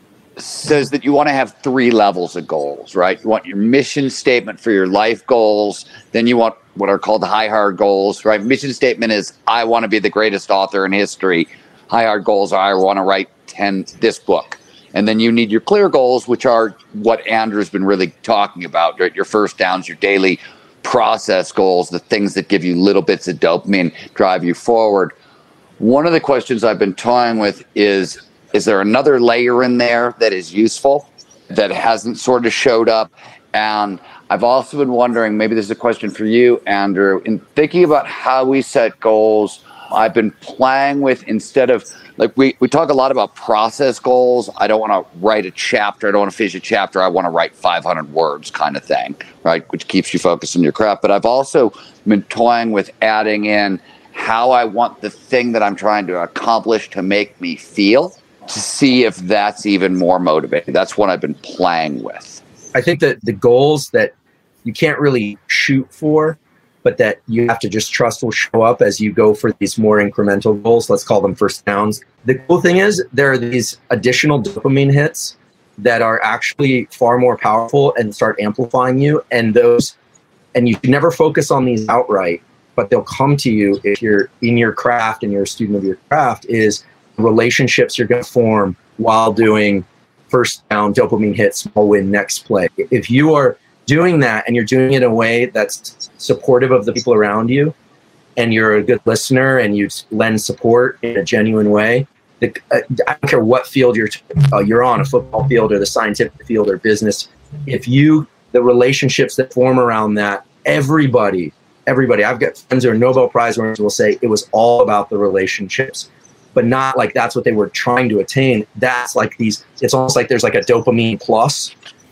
says that you want to have three levels of goals, right? You want your mission statement for your life goals. Then you want what are called high hard goals, right? Mission statement is, I want to be the greatest author in history. High hard goals are, I want to write ten this book. And then you need your clear goals, which are what Andrew's been really talking about, right? Your first downs, your daily process goals, the things that give you little bits of dopamine, drive you forward. One of the questions I've been toying with is, is there another layer in there that is useful that hasn't sort of showed up? And I've also been wondering, maybe this is a question for you, Andrew, in thinking about how we set goals, I've been playing with, instead of, like we, we talk a lot about process goals. I don't want to write a chapter. I don't want to finish a chapter. I want to write five hundred words kind of thing, right? Which keeps you focused on your craft. But I've also been toying with adding in how I want the thing that I'm trying to accomplish to make me feel, to see if that's even more motivating. That's what I've been playing with. I think that the goals that you can't really shoot for, but that you have to just trust will show up as you go for these more incremental goals. Let's call them first downs. The cool thing is there are these additional dopamine hits that are actually far more powerful and start amplifying you. And those, and you can never focus on these outright, but they'll come to you if you're in your craft and you're a student of your craft, is relationships you're going to form while doing first down, dopamine hit, small win, next play. If you are doing that and you're doing it in a way that's supportive of the people around you, and you're a good listener and you lend support in a genuine way, the, uh, I don't care what field you're uh, you're on, a football field or the scientific field or business, if you, the relationships that form around that, everybody, everybody, I've got friends who are Nobel Prize winners will say it was all about the relationships, but not like that's what they were trying to attain. That's like these, it's almost like there's like a dopamine plus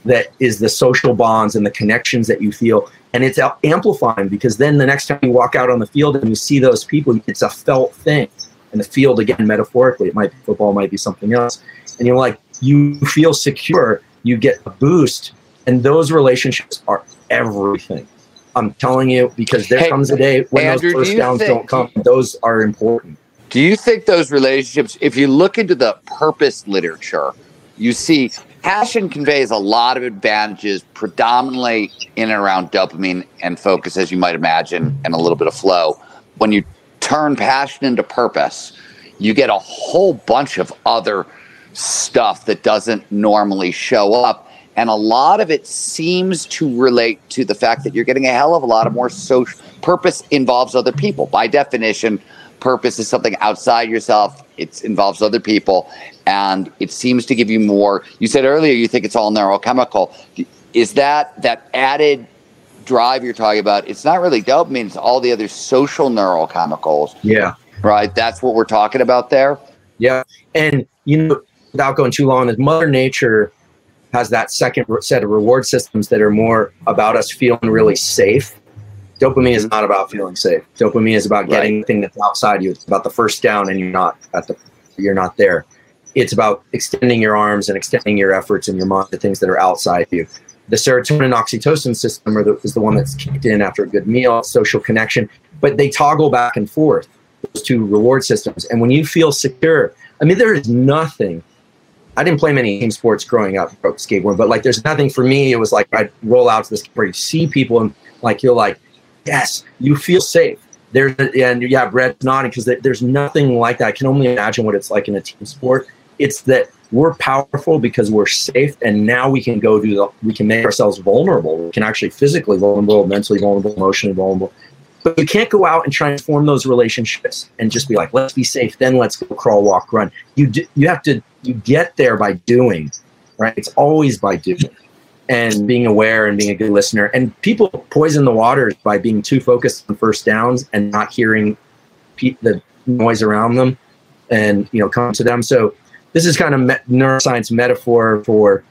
that is the social bonds and the connections that you feel. And it's amplifying, because then the next time you walk out on the field and you see those people, it's a felt thing. And the field, again, metaphorically, it might be football, might be something else. And you're like, you feel secure, you get a boost. And those relationships are everything. I'm telling you, because there hey, comes a day when Andrew, those first do downs think, don't come. Those are important. Do you think those relationships, if you look into the purpose literature, you see passion conveys a lot of advantages, predominantly in and around dopamine and focus, as you might imagine, and a little bit of flow. When you turn passion into purpose, you get a whole bunch of other stuff that doesn't normally show up. And a lot of it seems to relate to the fact that you're getting a hell of a lot of more social purpose involves other people. By definition, purpose is something outside yourself. It involves other people. And it seems to give you more. You said earlier you think it's all neurochemical. Is that that added drive you're talking about? It's not really dopamine. It's all the other social neurochemicals. Yeah. Right? That's what we're talking about there? Yeah. And, you know, without going too long, Mother Nature has that second set of reward systems that are more about us feeling really safe. Dopamine is not about feeling safe. Dopamine is about getting right. the thing that's outside you. It's about the first down and you're not at the, you're not there. It's about extending your arms and extending your efforts and your mind to things that are outside you. The serotonin oxytocin system are the, is the one that's kicked in after a good meal, social connection, but they toggle back and forth, those two reward systems. And when you feel secure, I mean, there is nothing. I didn't play many team sports growing up, skateboarding, but like there's nothing for me. It was like I'd roll out to this where you see people and like you're like, yes, you feel safe. There's and yeah, Brett's nodding because there's nothing like that. I can only imagine what it's like in a team sport. It's that we're powerful because we're safe, and now we can go do the. We can make ourselves vulnerable. We can actually physically vulnerable, mentally vulnerable, emotionally vulnerable. But you can't go out and try and form those relationships and just be like, let's be safe, then let's go crawl, walk, run. You do, you have to you get there by doing, right? It's always by doing and being aware and being a good listener. And people poison the waters by being too focused on first downs and not hearing pe- the noise around them and, you know, come to them. So this is kind of me- neuroscience metaphor for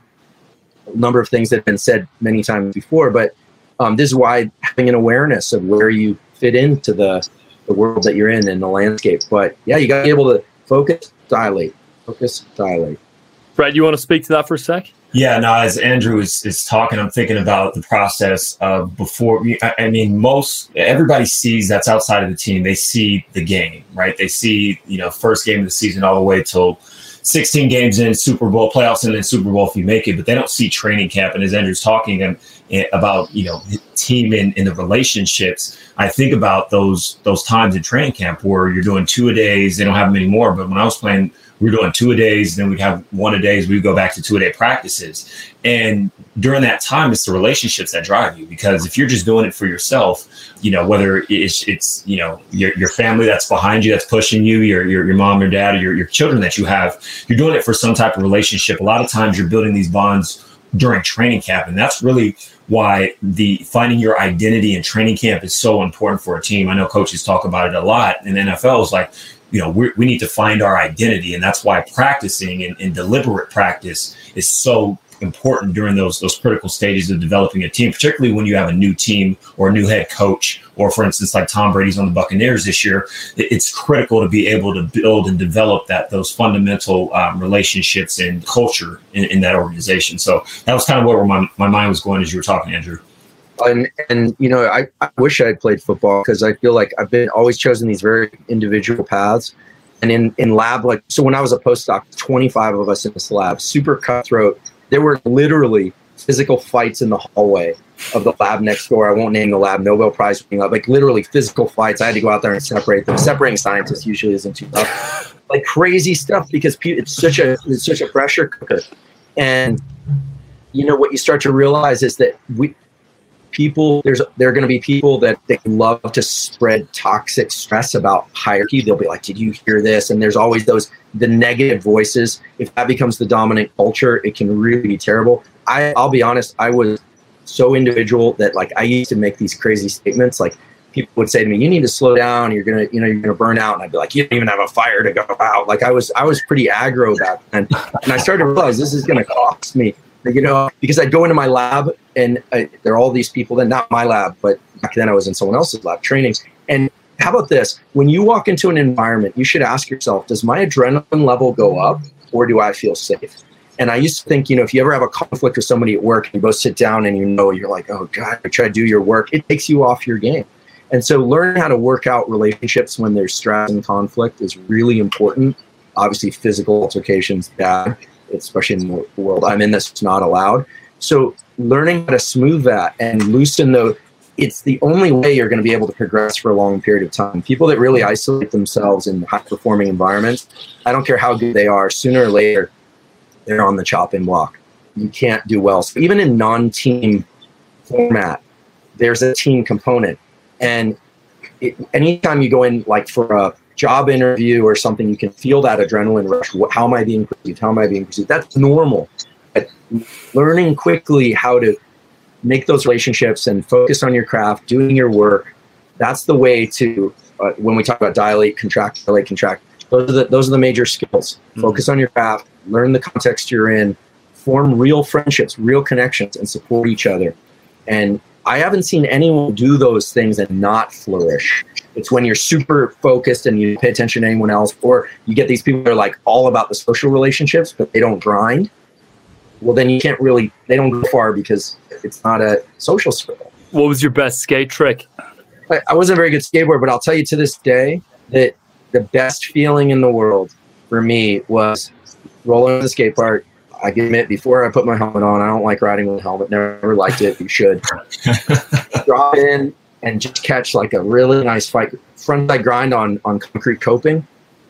a number of things that have been said many times before, but Um, this is why having an awareness of where you fit into the, the world that you're in and the landscape. But yeah, you got to be able to focus, dilate, focus, dilate. Brett, you want to speak to that for a sec? Yeah, no, as Andrew is, is talking, I'm thinking about the process of before. I, I mean, most everybody sees that's outside of the team. They see the game, right? They see, you know, first game of the season all the way till sixteen games in, Super Bowl playoffs, and then Super Bowl if you make it. But they don't see training camp. And as Andrew's talking and, and about, you know, team and, and the relationships, I think about those those times in training camp where you're doing two a days. They don't have them anymore. But when I was playing, we were doing two a days, then we'd have one a days. We'd go back to two a day practices. And during that time, it's the relationships that drive you, because if you're just doing it for yourself, you know, whether it's, it's you know, your your family that's behind you, that's pushing you, your your, your mom or dad, or your, your children that you have, you're doing it for some type of relationship. A lot of times you're building these bonds during training camp. And that's really why the finding your identity in training camp is so important for a team. I know coaches talk about it a lot, and the N F L is like, you know, we we need to find our identity. And that's why practicing and, and deliberate practice is so important during those those critical stages of developing a team, particularly when you have a new team or a new head coach, or for instance, like Tom Brady's on the Buccaneers this year. It's critical to be able to build and develop that those fundamental um, relationships and culture in, in that organization. So that was kind of where my, my mind was going as you were talking, Andrew. And, and you know, I, I wish I had played football, because I feel like I've been always chosen these very individual paths. And in, in lab, like, so when I was a postdoc, twenty-five of us in this lab, super cutthroat. There were literally physical fights in the hallway of the lab next door. I won't name the lab, Nobel Prize winning lab, like literally physical fights. I had to go out there and separate them. Separating scientists usually isn't too tough. Like crazy stuff, because it's such a it's such a pressure cooker. And you know what you start to realize is that we people there's there are going to be people that they love to spread toxic stress about hierarchy. They'll be like, "Did you hear this?" And there's always those the negative voices. If that becomes the dominant culture, it can really be terrible. I, I'll be honest, I was so individual that like I used to make these crazy statements. Like people would say to me, "You need to slow down. You're gonna, you know, you're gonna burn out." And I'd be like, "You don't even have a fire to go out." Like I was, I was pretty aggro back then. And I started to realize this is gonna cost me. you know, because I'd go into my lab and I, there are all these people, then not my lab, but back then I was in someone else's lab trainings. And how about this? When you walk into an environment, you should ask yourself, does my adrenaline level go up or do I feel safe? And I used to think, you know, if you ever have a conflict with somebody at work and you go sit down and you know, you're like, oh God, I try to do your work, it takes you off your game. And so learning how to work out relationships when there's stress and conflict is really important. Obviously, physical altercations, bad, especially in the world I'm in, that's not allowed. So learning how to smooth that and loosen the, it's the only way you're going to be able to progress for a long period of time. People that really isolate themselves in high-performing environments, I don't care how good they are, sooner or later, they're on the chopping block. You can't do well. So even in non-team format, there's a team component. And it, anytime you go in, like for a job interview or something, you can feel that adrenaline rush. How am I being perceived? How am I being perceived? That's normal. But learning quickly how to make those relationships and focus on your craft, doing your work, that's the way to, uh, when we talk about dilate, contract, dilate, contract, those are the, those are the major skills. Mm-hmm. Focus on your craft, learn the context you're in, form real friendships, real connections, and support each other. And I haven't seen anyone do those things and not flourish. It's when you're super focused and you pay attention to anyone else, or you get these people that are like all about the social relationships, but they don't grind. Well, then you can't really, they don't go far because it's not a social circle. What was your best skate trick? I, I wasn't a very good skateboarder, but I'll tell you to this day that the best feeling in the world for me was rolling on the skate park. I admit, before I put my helmet on, I don't like riding with a helmet. Never liked it. You should. Drop in and just catch like a really nice fight. Front side grind on, on concrete coping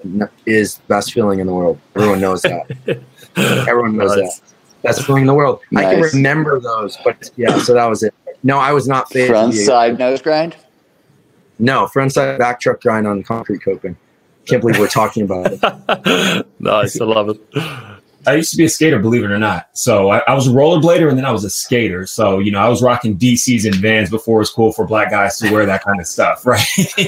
is the best feeling in the world. Everyone knows that. Everyone knows nice. that. Best feeling in the world. Nice. I can remember those, but yeah, so that was it. No, I was not fazed. Front side nose grind? No, front side back truck grind on concrete coping. Can't believe we're talking about it. Nice, I love it. I used to be a skater, believe it or not. So I, I was a rollerblader and then I was a skater. So, you know, I was rocking D Cs and Vans before it was cool for black guys to wear that kind of stuff, right?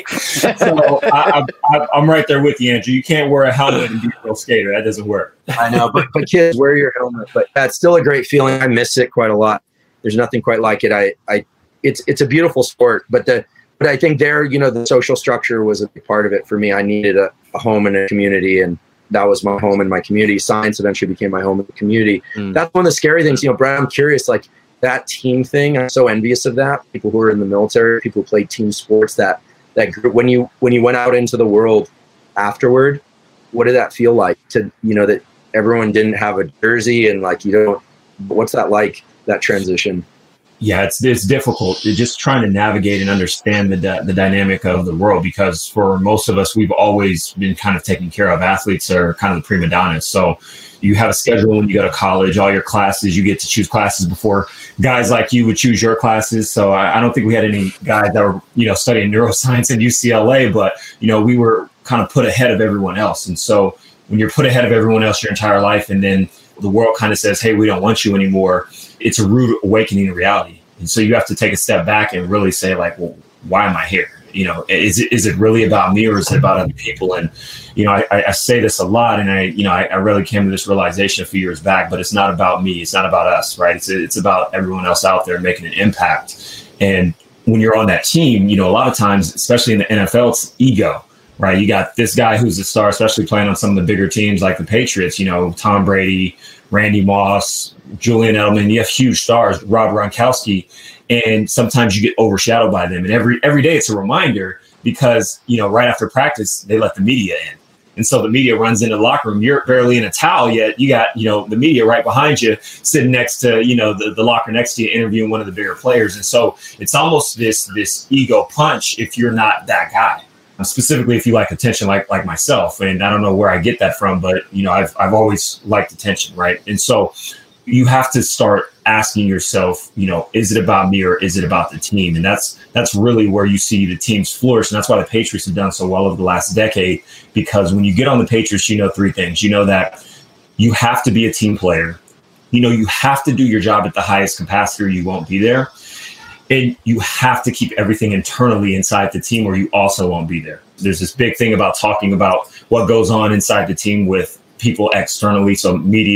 So I, I, I'm right there with you, Andrew. You can't wear a helmet and be a real skater. That doesn't work. I know, but, but kids, wear your helmet. But that's still a great feeling. I miss it quite a lot. There's nothing quite like it. I, I, it's it's a beautiful sport, but the but I think there, you know, the social structure was a big part of it for me. I needed a, a home and a community, and that was my home and my community. Science eventually became my home and community. Mm. That's one of the scary things. You know, Brad, I'm curious, like that team thing, I'm so envious of that. People who are in the military, people who play team sports, that that group, when you when you went out into the world afterward, what did that feel like to, you know, that everyone didn't have a jersey and like, you don't, what's that like, that transition? Yeah, it's it's difficult. You're just trying to navigate and understand the the dynamic of the world, because for most of us, we've always been kind of taken care of. Athletes are kind of the prima donnas. So you have a schedule when you go to college, all your classes, you get to choose classes before guys like you would choose your classes. So I, I don't think we had any guys that were, you know, studying neuroscience at U C L A, but, you know, we were kind of put ahead of everyone else. And so when you're put ahead of everyone else your entire life, and then the world kind of says, hey, we don't want you anymore, it's a rude awakening to reality. And so you have to take a step back and really say, like, well, why am I here? You know, is it is it really about me, or is it about other people? And, you know, I, I say this a lot, and I, you know, I, I really came to this realization a few years back, but it's not about me. It's not about us, right? It's it's about everyone else out there making an impact. And when you're on that team, you know, a lot of times, especially in the N F L, it's ego, right? You got this guy who's a star, especially playing on some of the bigger teams like the Patriots, you know, Tom Brady, Randy Moss, Julian Edelman. You have huge stars, Rob Gronkowski, and sometimes you get overshadowed by them. And every every day it's a reminder, because, you know, right after practice, they let the media in. And so the media runs into the locker room. You're barely in a towel yet. You got, you know, the media right behind you, sitting next to, you know, the, the locker next to you, interviewing one of the bigger players. And so it's almost this this ego punch if you're not that guy. Specifically, if you like attention, like like myself, and I don't know where I get that from, but, you know, I've I've always liked attention, right? And so you have to start asking yourself, you know, is it about me or is it about the team? And that's that's really where you see the teams flourish, and that's why the Patriots have done so well over the last decade. Because when you get on the Patriots, you know three things. You know that you have to be a team player. You know, you have to do your job at the highest capacity, or you won't be there. And you have to keep everything internally inside the team, or you also won't be there. There's this big thing about talking about what goes on inside the team with people externally, so media,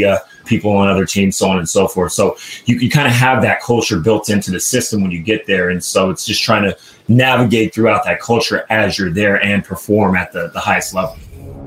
people on other teams, so on and so forth. So you can kind of have that culture built into the system when you get there. And so it's just trying to navigate throughout that culture as you're there and perform at the, the highest level.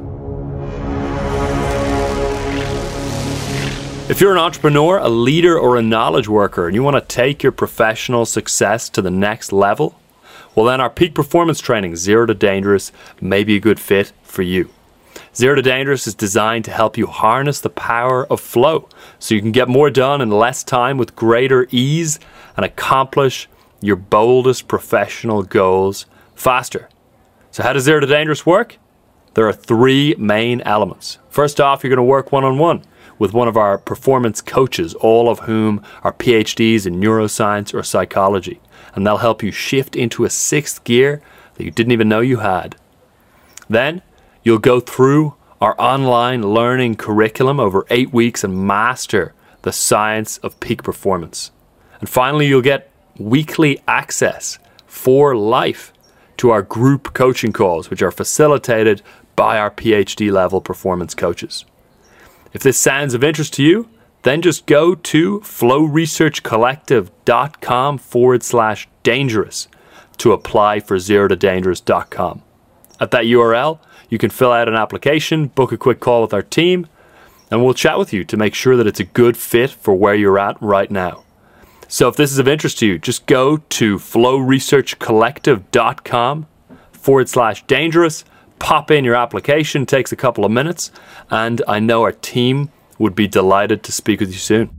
If you're an entrepreneur, a leader, or a knowledge worker, and you want to take your professional success to the next level, well then our peak performance training, Zero to Dangerous, may be a good fit for you. Zero to Dangerous is designed to help you harness the power of flow so you can get more done in less time with greater ease and accomplish your boldest professional goals faster. So how does Zero to Dangerous work? There are three main elements. First off, you're going to work one-on-one with one of our performance coaches, all of whom are P H Ds in neuroscience or psychology. And they'll help you shift into a sixth gear that you didn't even know you had. Then you'll go through our online learning curriculum over eight weeks and master the science of peak performance. And finally, you'll get weekly access for life to our group coaching calls, which are facilitated by our P H D level performance coaches. If this sounds of interest to you, then just go to flowresearchcollective.com forward slash dangerous to apply for zero to dangerous dot com. At that U R L, you can fill out an application, book a quick call with our team, and we'll chat with you to make sure that it's a good fit for where you're at right now. So if this is of interest to you, just go to flowresearchcollective.com forward slash dangerous, pop in your application, takes a couple of minutes, and I know our team would be delighted to speak with you soon.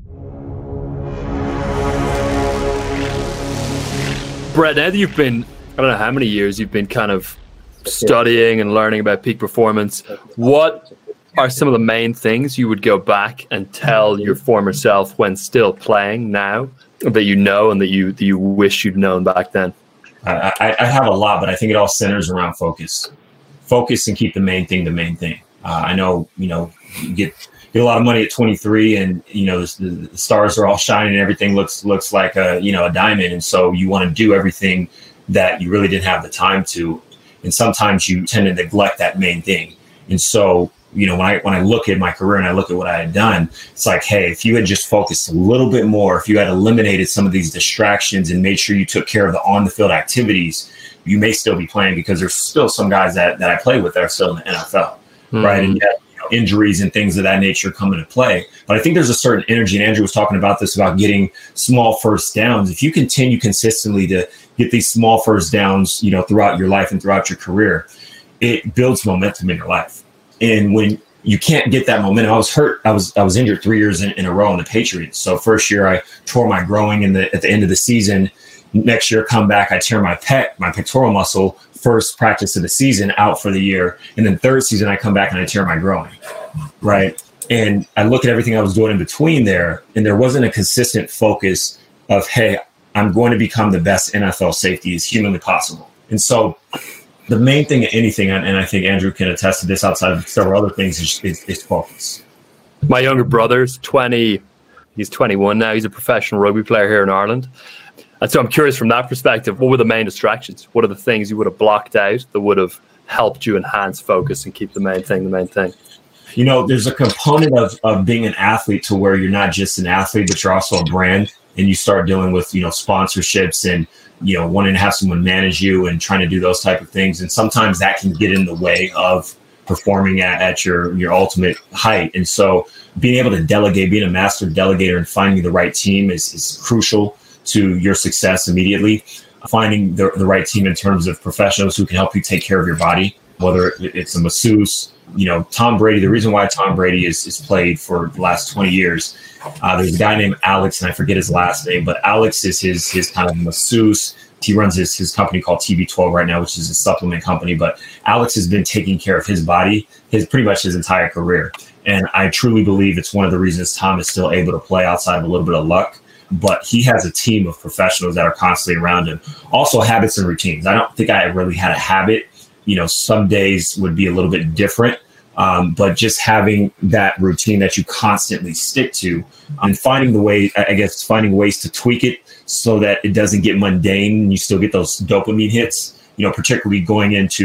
Brett, now that you've been, I don't know how many years you've been kind of studying and learning about peak performance, what are some of the main things you would go back and tell your former self when still playing now that you know and that you that you wish you'd known back then? I, I, I have a lot, but I think it all centers around focus. Focus and keep the main thing the main thing. Uh, I know, you know, you get get a lot of money at twenty-three, and you know the, the stars are all shining, and everything looks looks like a you know a diamond, and so you want to do everything that you really didn't have the time to, and sometimes you tend to neglect that main thing. And so, you know, when I when I look at my career and I look at what I had done, it's like, hey, if you had just focused a little bit more, if you had eliminated some of these distractions and made sure you took care of the on the field activities, you may still be playing, because there's still some guys that, that I play with that are still in the N F L, mm-hmm. right? And yet, you know, injuries and things of that nature come into play. But I think there's a certain energy, and Andrew was talking about this, about getting small first downs. If you continue consistently to get these small first downs, you know, throughout your life and throughout your career, it builds momentum in your life. And when you can't get that momentum, I was hurt. I was I was injured three years in, in a row in the Patriots. So first year I tore my groin in the at the end of the season. Next year, come back, I tear my pec, my pectoral muscle, first practice of the season, out for the year. And then third season, I come back and I tear my groin, right? And I look at everything I was doing in between there, and there wasn't a consistent focus of, hey, I'm going to become the best N F L safety as humanly possible. And so the main thing of anything, and I think Andrew can attest to this outside of several other things, is, is, is focus. My younger brother's twenty, he's twenty-one now. He's a professional rugby player here in Ireland. And so I'm curious, from that perspective, what were the main distractions? What are the things you would have blocked out that would have helped you enhance focus and keep the main thing the main thing? You know, there's a component of, of being an athlete to where you're not just an athlete, but you're also a brand, and you start dealing with, you know, sponsorships and, you know, wanting to have someone manage you and trying to do those type of things. And sometimes that can get in the way of performing at, at your, your ultimate height. And so being able to delegate, being a master delegator and finding the right team is, is crucial to your success immediately. Finding the, the right team in terms of professionals who can help you take care of your body, whether it's a masseuse. You know, Tom Brady, the reason why Tom Brady is, is played for the last twenty years, uh, there's a guy named Alex, and I forget his last name, but Alex is his his kind of masseuse. He runs his, his company called T B twelve right now, which is a supplement company. But Alex has been taking care of his body his pretty much his entire career. And I truly believe it's one of the reasons Tom is still able to play outside of a little bit of luck. But he has a team of professionals that are constantly around him. Also, habits and routines. I don't think I really had a habit. You know, some days would be a little bit different, um, but just having that routine that you constantly stick to, and finding the way, I guess, finding ways to tweak it so that it doesn't get mundane and you still get those dopamine hits. You know, particularly going into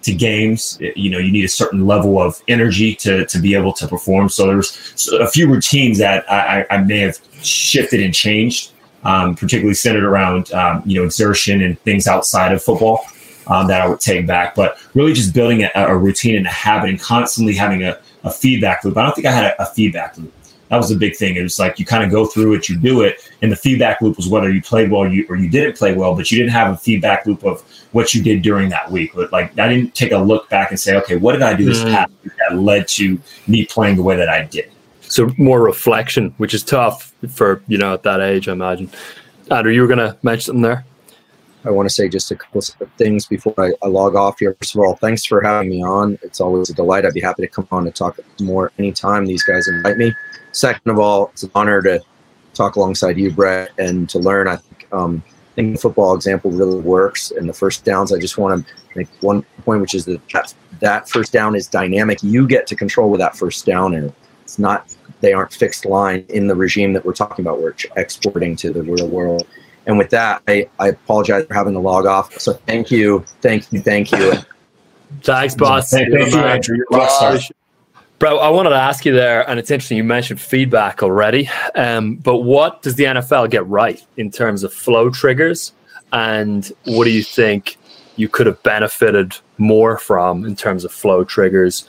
to games. You know, you need a certain level of energy to to be able to perform. So there's a few routines that I, I may have shifted and changed, um, particularly centered around um, you know exertion and things outside of football um, that I would take back. But really just building a, a routine and a habit and constantly having a, a feedback loop. I don't think I had a, a feedback loop. That was a big thing. It was like you kind of go through it, you do it, and the feedback loop was whether you played well or you, or you didn't play well, but you didn't have a feedback loop of what you did during that week. But like I didn't take a look back and say, okay, what did I do this mm. past week that led to me playing the way that I did? So more reflection, which is tough for, you know, at that age, I imagine. Andrew, you were going to mention something there? I want to say just a couple of things before I, I log off here. First of all, thanks for having me on. It's always a delight. I'd be happy to come on and talk more anytime these guys invite me. Second of all, it's an honor to talk alongside you, Brett, and to learn. I think, um, I think the football example really works. And the first downs, I just want to make one point, which is that that, that first down is dynamic. You get to control where that first down is. It's not, they aren't fixed line in the regime that we're talking about. We're exporting to the real world. And with that, I, I apologize for having to log off. So thank you, thank you, thank you. Thanks, boss. Thank, thank you, Andrew. You're rock star. Bro, I wanted to ask you there, and it's interesting, you mentioned feedback already, um, but what does the N F L get right in terms of flow triggers, and what do you think you could have benefited more from in terms of flow triggers?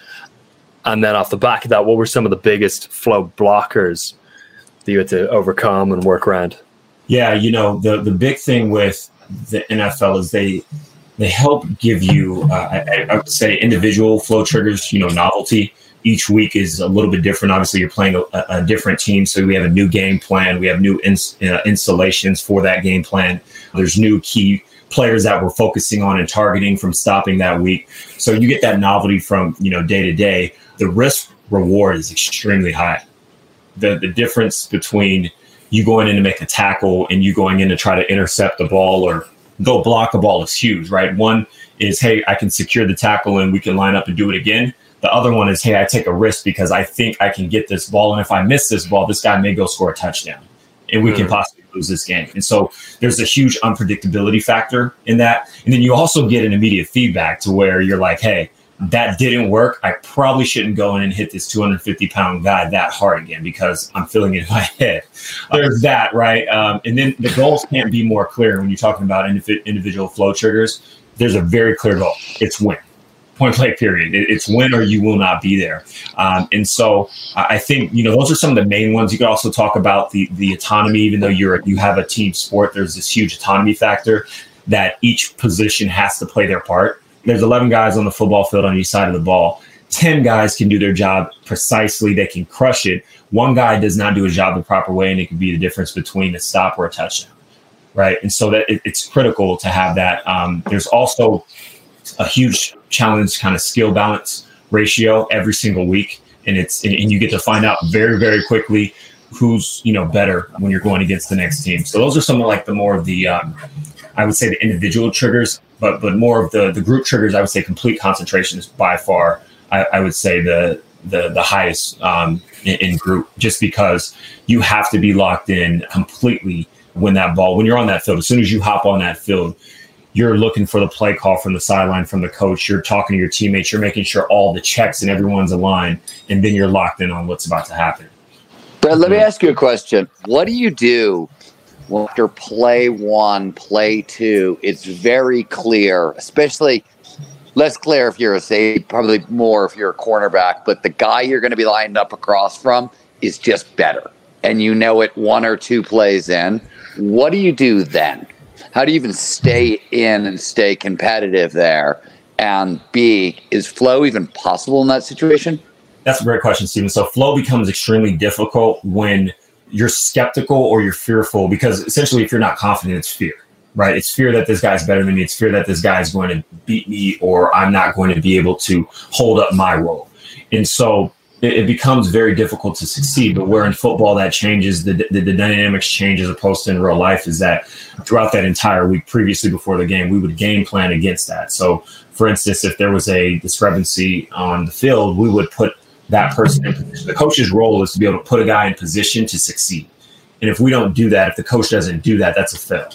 And then off the back of that, what were some of the biggest flow blockers that you had to overcome and work around? Yeah, you know, the, the big thing with the N F L is they they help give you, uh, I, I would say, individual flow triggers, you know, novelty. Each week is a little bit different. Obviously, you're playing a, a different team, so we have a new game plan. We have new ins, uh, installations for that game plan. There's new key players that we're focusing on and targeting from stopping that week. So you get that novelty from, you know, day to day. The risk reward is extremely high. The the difference between you going in to make a tackle and you going in to try to intercept the ball or go block a ball is huge, right? One is, hey, I can secure the tackle and we can line up and do it again. The other one is, hey, I take a risk because I think I can get this ball. And if I miss this ball, this guy may go score a touchdown and we mm. can possibly lose this game. And so there's a huge unpredictability factor in that. And then you also get an immediate feedback to where you're like, hey, that didn't work. I probably shouldn't go in and hit this two hundred fifty pound guy that hard again because I'm feeling it in my head. There's that, right? Um, and then the goals can't be more clear when you're talking about indiv- individual flow triggers. There's a very clear goal. It's win. Point blank period. It's win or you will not be there. Um, and so I think, you know, those are some of the main ones. You could also talk about the the autonomy, even though you're you have a team sport, there's this huge autonomy factor that each position has to play their part. There's eleven guys on the football field on each side of the ball. ten guys can do their job precisely. They can crush it. One guy does not do his job the proper way, and it can be the difference between a stop or a touchdown, right? And so that it, it's critical to have that. Um, there's also a huge challenge kind of skill balance ratio every single week. And it's, and you get to find out very, very quickly who's, you know, better when you're going against the next team. So those are some of like the more of the, um, I would say the individual triggers, but, but more of the, the group triggers. I would say complete concentration is by far, I, I would say the, the, the highest um, in, in group, just because you have to be locked in completely when that ball, when you're on that field, as soon as you hop on that field, you're looking for the play call from the sideline, from the coach. You're talking to your teammates. You're making sure all the checks and everyone's aligned, and then you're locked in on what's about to happen. Brett, let me ask you a question. What do you do after play one, play two? It's very clear, especially less clear if you're a safety, probably more if you're a cornerback, but the guy you're going to be lined up across from is just better. And you know it one or two plays in. What do you do then? How do you even stay in and stay competitive there? And B, is flow even possible in that situation? That's a great question, Stephen. So flow becomes extremely difficult when you're skeptical or you're fearful, because essentially if you're not confident, it's fear, right? It's fear that this guy's better than me. It's fear that this guy's going to beat me or I'm not going to be able to hold up my role. And so it becomes very difficult to succeed. But where in football that changes, the, the, the dynamics change as opposed to in real life, is that throughout that entire week previously before the game, we would game plan against that. So, for instance, if there was a discrepancy on the field, we would put that person in position. The coach's role is to be able to put a guy in position to succeed. And if we don't do that, if the coach doesn't do that, that's a fail.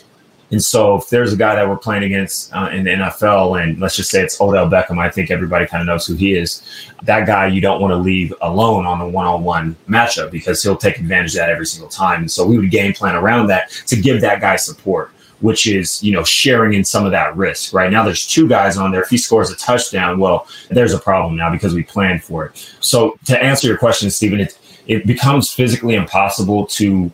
And so if there's a guy that we're playing against uh, in the N F L, and let's just say it's Odell Beckham, I think everybody kind of knows who he is. That guy you don't want to leave alone on a one-on-one matchup because he'll take advantage of that every single time. And so we would game plan around that to give that guy support, which is, you know, sharing in some of that risk. Right now there's two guys on there. If he scores a touchdown, well, there's a problem now because we planned for it. So to answer your question, Stephen, it, it becomes physically impossible to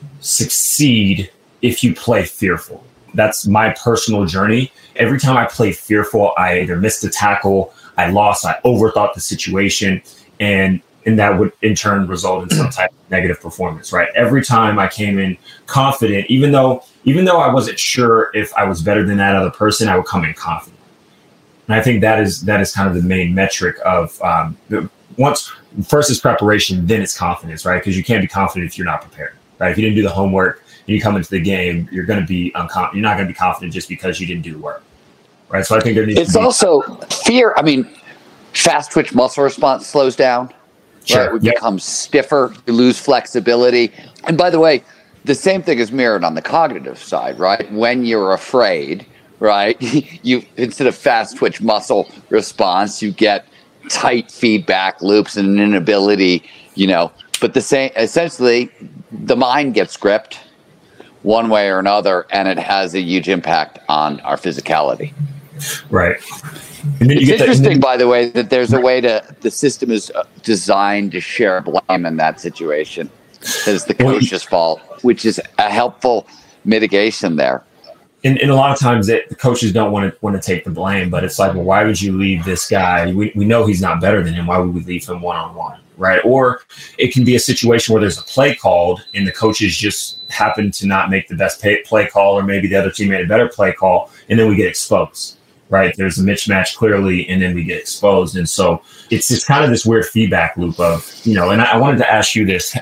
succeed if you play fearful. That's my personal journey. Every time I play fearful, I either missed a tackle, I lost, I overthought the situation, and and that would in turn result in some type of negative performance, right? Every time I came in confident, even though even though I wasn't sure if I was better than that other person, I would come in confident. And I think that is that is kind of the main metric of um, the, once first is preparation, then it's confidence, right? Because you can't be confident if you're not prepared, right? If you didn't do the homework, you come into the game, you're going to be uncom- you're not going to be confident just because you didn't do the work, right? So I think there needs it's to be also fear. I mean, fast twitch muscle response slows down. Sure. Right? We Yep. become stiffer. You lose flexibility. And by the way, the same thing is mirrored on the cognitive side, right? When you're afraid, right, you instead of fast twitch muscle response, you get tight feedback loops and an inability, you know. But the same, essentially, the mind gets gripped one way or another, and it has a huge impact on our physicality. Right. And then you It's get interesting, that, then, by the way, that there's a way to, the system is designed to share blame in that situation. It's the coach's fault, which is a helpful mitigation there. and, and a lot of times it, the coaches don't want to want to take the blame, but it's like, well, why would you leave this guy? We, we know he's not better than him. Why would we leave him one-on-one, right? Or it can be a situation where there's a play called and the coaches just happen to not make the best pay, play call, or maybe the other team made a better play call, and then we get exposed, right? There's a mismatch clearly, and then we get exposed. And so it's just kind of this weird feedback loop of, you know, and I, I wanted to ask you this,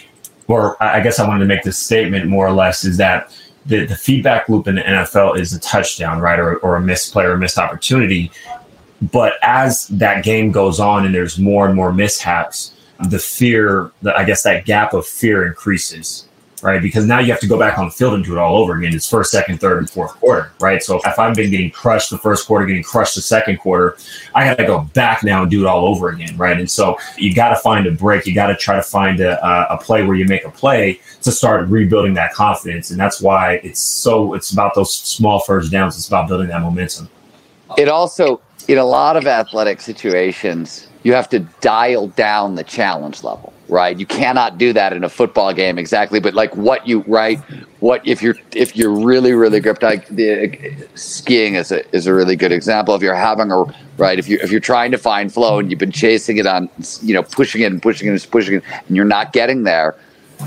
or I guess I wanted to make this statement more or less, is that The, the feedback loop in the N F L is a touchdown, right, or, or a missed play or a missed opportunity. But as that game goes on and there's more and more mishaps, the fear, the, I guess that gap of fear increases, right? Because now you have to go back on the field and do it all over again. It's first, second, third, and fourth quarter, right? So if I've been getting crushed the first quarter, getting crushed the second quarter, I got to go back now and do it all over again, right? And so you got to find a break. You got to try to find a, a play where you make a play to start rebuilding that confidence. And that's why it's so, it's about those small first downs. It's about building that momentum. It also, in a lot of athletic situations, you have to dial down the challenge level, right? You cannot do that in a football game exactly, but like what you, right? What if you're if you're really really gripped? Like the skiing is a is a really good example. If you're having a right, if you if you're trying to find flow and you've been chasing it on, you know, pushing it and pushing it and pushing it, and you're not getting there,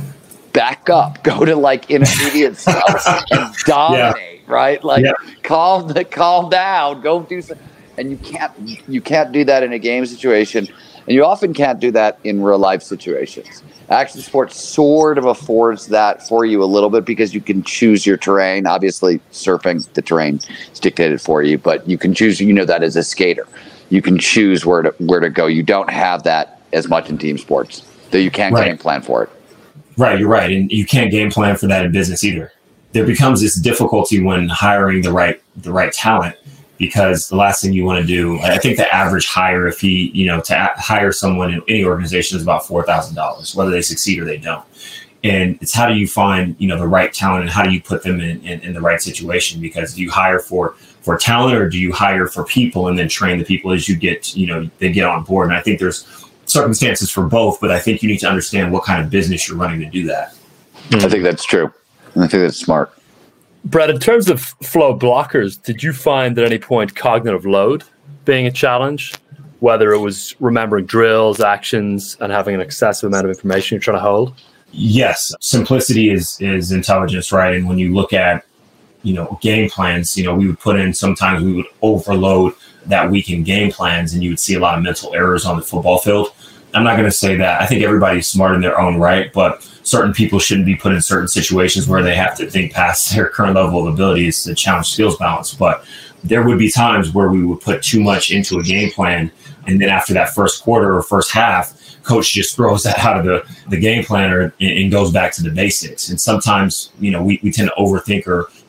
back up, go to like intermediate stuff and dominate, yeah. right? Like yeah. calm the calm down, go do something. And you can't you can't do that in a game situation, and you often can't do that in real life situations. Action sports sort of affords that for you a little bit because you can choose your terrain. Obviously, surfing, the terrain is dictated for you, but you can choose. You know that as a skater, you can choose where to where to go. You don't have that as much in team sports, though you can right. game plan for it. Right, you're right, and you can't game plan for that in business either. There becomes this difficulty when hiring the right the right talent. Because the last thing you want to do, I think the average hire, if he, you know, to hire someone in any organization is about four thousand dollars, whether they succeed or they don't. And it's how do you find, you know, the right talent and how do you put them in, in, in the right situation? Because do you hire for, for talent or do you hire for people and then train the people as you get, you know, they get on board? And I think there's circumstances for both, but I think you need to understand what kind of business you're running to do that. I think that's true. And I think that's smart. Brett, in terms of flow blockers, did you find at any point cognitive load being a challenge, whether it was remembering drills, actions, and having an excessive amount of information you're trying to hold? Yes. Simplicity is is intelligence, right? And when you look at, you know, game plans, you know, we would put in, sometimes we would overload that week in game plans and you would see a lot of mental errors on the football field. I'm not going to say that. I think everybody's smart in their own right, but certain people shouldn't be put in certain situations where they have to think past their current level of abilities to challenge skills balance. But there would be times where we would put too much into a game plan. And then after that first quarter or first half, coach just throws that out of the, the game plan or, and goes back to the basics. And sometimes, you know, we, we tend to overthink or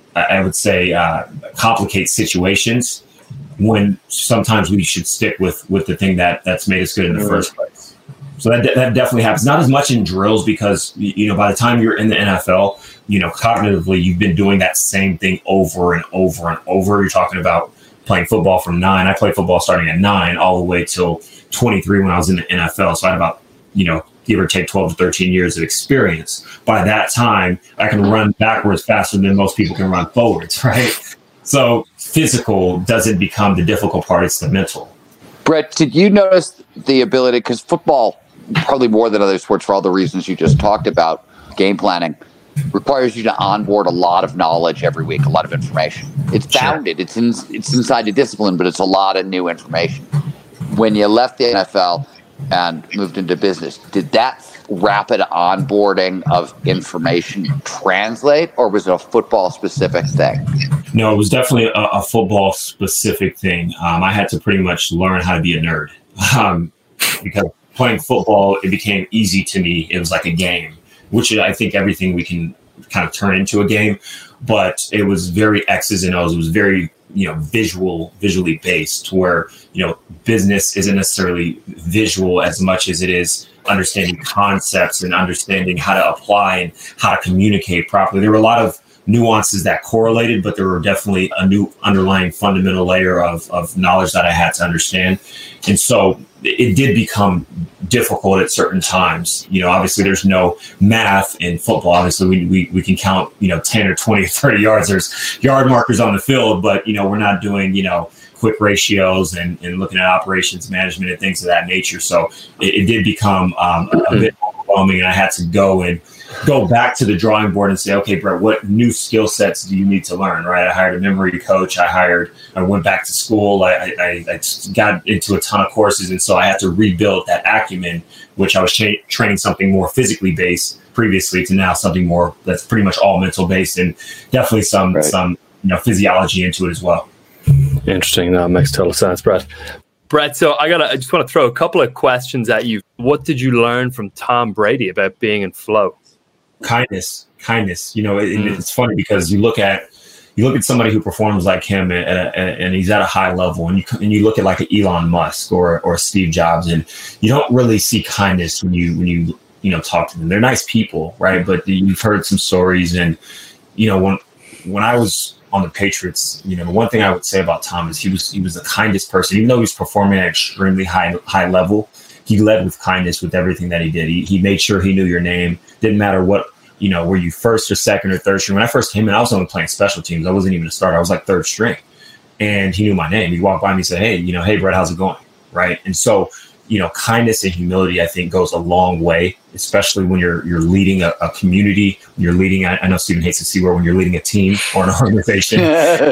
I would say, uh, complicate situations when sometimes we should stick with, with the thing that that's made us good in the mm-hmm. first place. So that, that definitely happens. Not as much in drills because, you know, by the time you're in the N F L, you know, cognitively, you've been doing that same thing over and over and over. You're talking about playing football from nine. I played football starting at nine all the way till twenty-three when I was in the N F L. So I had about, you know, give or take twelve to thirteen years of experience. By that time, I can run backwards faster than most people can run forwards, right? So physical doesn't become the difficult part, it's the mental. Brett, did you notice the ability, because football, probably more than other sports for all the reasons you just talked about, game planning, requires you to onboard a lot of knowledge every week, a lot of information. It's bounded, sure. it's in, it's inside the discipline, but it's a lot of new information. When you left the N F L and moved into business, did that rapid onboarding of information translate, or was it a football specific thing? No, it was definitely a, a football specific thing. Um, I had to pretty much learn how to be a nerd um, because playing football, it became easy to me. It was like a game, which I think everything we can kind of turn into a game, but it was very X's and O's. It was very, you know, visual, visually based, where, you know, business isn't necessarily visual as much as it is understanding concepts and understanding how to apply and how to communicate properly. There were a lot of nuances that correlated, but there were definitely a new underlying fundamental layer of, of knowledge that I had to understand. And so it did become difficult at certain times. You know, obviously there's no math in football. Obviously we, we, we can count, you know, ten or twenty, thirty yards. There's yard markers on the field, but, you know, we're not doing, you know, quick ratios and, and looking at operations management and things of that nature. So it, it did become um, a, a bit overwhelming, and I had to go and go back to the drawing board and say, okay, Brett, what new skill sets do you need to learn, right? I hired a memory coach. I hired, I went back to school. I, I, I got into a ton of courses. And so I had to rebuild that acumen, which I was cha- training something more physically based previously to now something more that's pretty much all mental based, and definitely some, right. some, you know, physiology into it as well. Interesting. That makes total sense, Brett. Brett, so I gotta, I just want to throw a couple of questions at you. What did you learn from Tom Brady about being in flow? Kindness, kindness. You know, it, mm. it's funny because you look at you look at somebody who performs like him, and, and, and he's at a high level, and you and you look at like an Elon Musk or or Steve Jobs, and you don't really see kindness when you when you you know talk to them. They're nice people, right? But you've heard some stories, and you know when when I was on the Patriots, you know, the one thing I would say about Tom is he was he was the kindest person, even though he was performing at an extremely high high level. He led with kindness with everything that he did. He, he made sure he knew your name. Didn't matter what, you know, were you first or second or third string. When I first came in, I was only playing special teams. I wasn't even a starter. I was like third string. And he knew my name. He walked by me and said, hey, you know, hey, Brett, how's it going? Right. And so, you know, kindness and humility, I think, goes a long way, especially when you're you're leading a, a community, when you're leading, I, I know Stephen hates to see where when you're leading a team or an organization.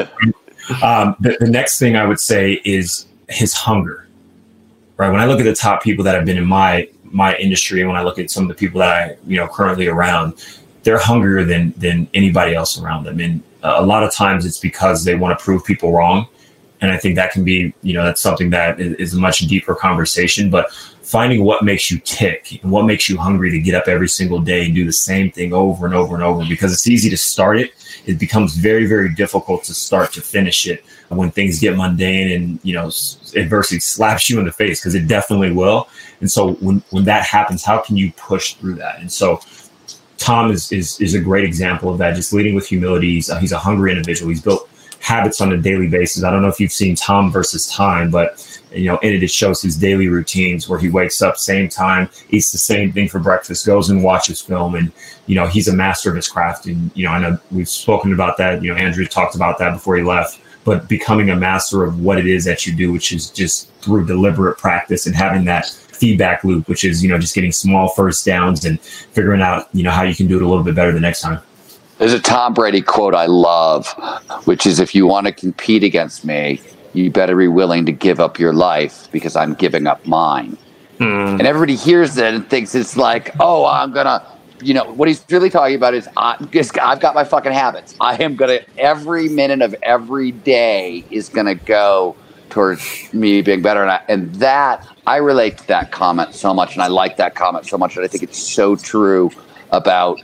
um, the, the next thing I would say is his hunger. Right. When I look at the top people that have been in my my industry, and when I look at some of the people that I, you know, currently around, they're hungrier than than anybody else around them. And uh, a lot of times it's because they want to prove people wrong. And I think that can be, you know, that's something that is, is a much deeper conversation. But finding what makes you tick and what makes you hungry to get up every single day and do the same thing over and over and over, because it's easy to start it. It becomes very, very difficult to start to finish it when things get mundane and, you know, adversity slaps you in the face, because it definitely will. And so when, when that happens, how can you push through that? And so Tom is is is a great example of that, just leading with humility. He's, uh, he's a hungry individual. He's built habits on a daily basis. I don't know if you've seen Tom versus Time, but you know, in it, it shows his daily routines where he wakes up same time, eats the same thing for breakfast, goes and watches film. And, you know, he's a master of his craft. And, you know, I know we've spoken about that. You know, Andrew talked about that before he left, but becoming a master of what it is that you do, which is just through deliberate practice and having that feedback loop, which is, you know, just getting small first downs and figuring out, you know, how you can do it a little bit better the next time. There's a Tom Brady quote I love, which is, if you want to compete against me, you better be willing to give up your life because I'm giving up mine. Mm. And everybody hears that and thinks it's like, oh, I'm going to, you know, what he's really talking about is, I, I've got my fucking habits. I am going to, every minute of every day is going to go towards me being better. And, I, and that, I relate to that comment so much. And I like that comment so much. And I think it's so true about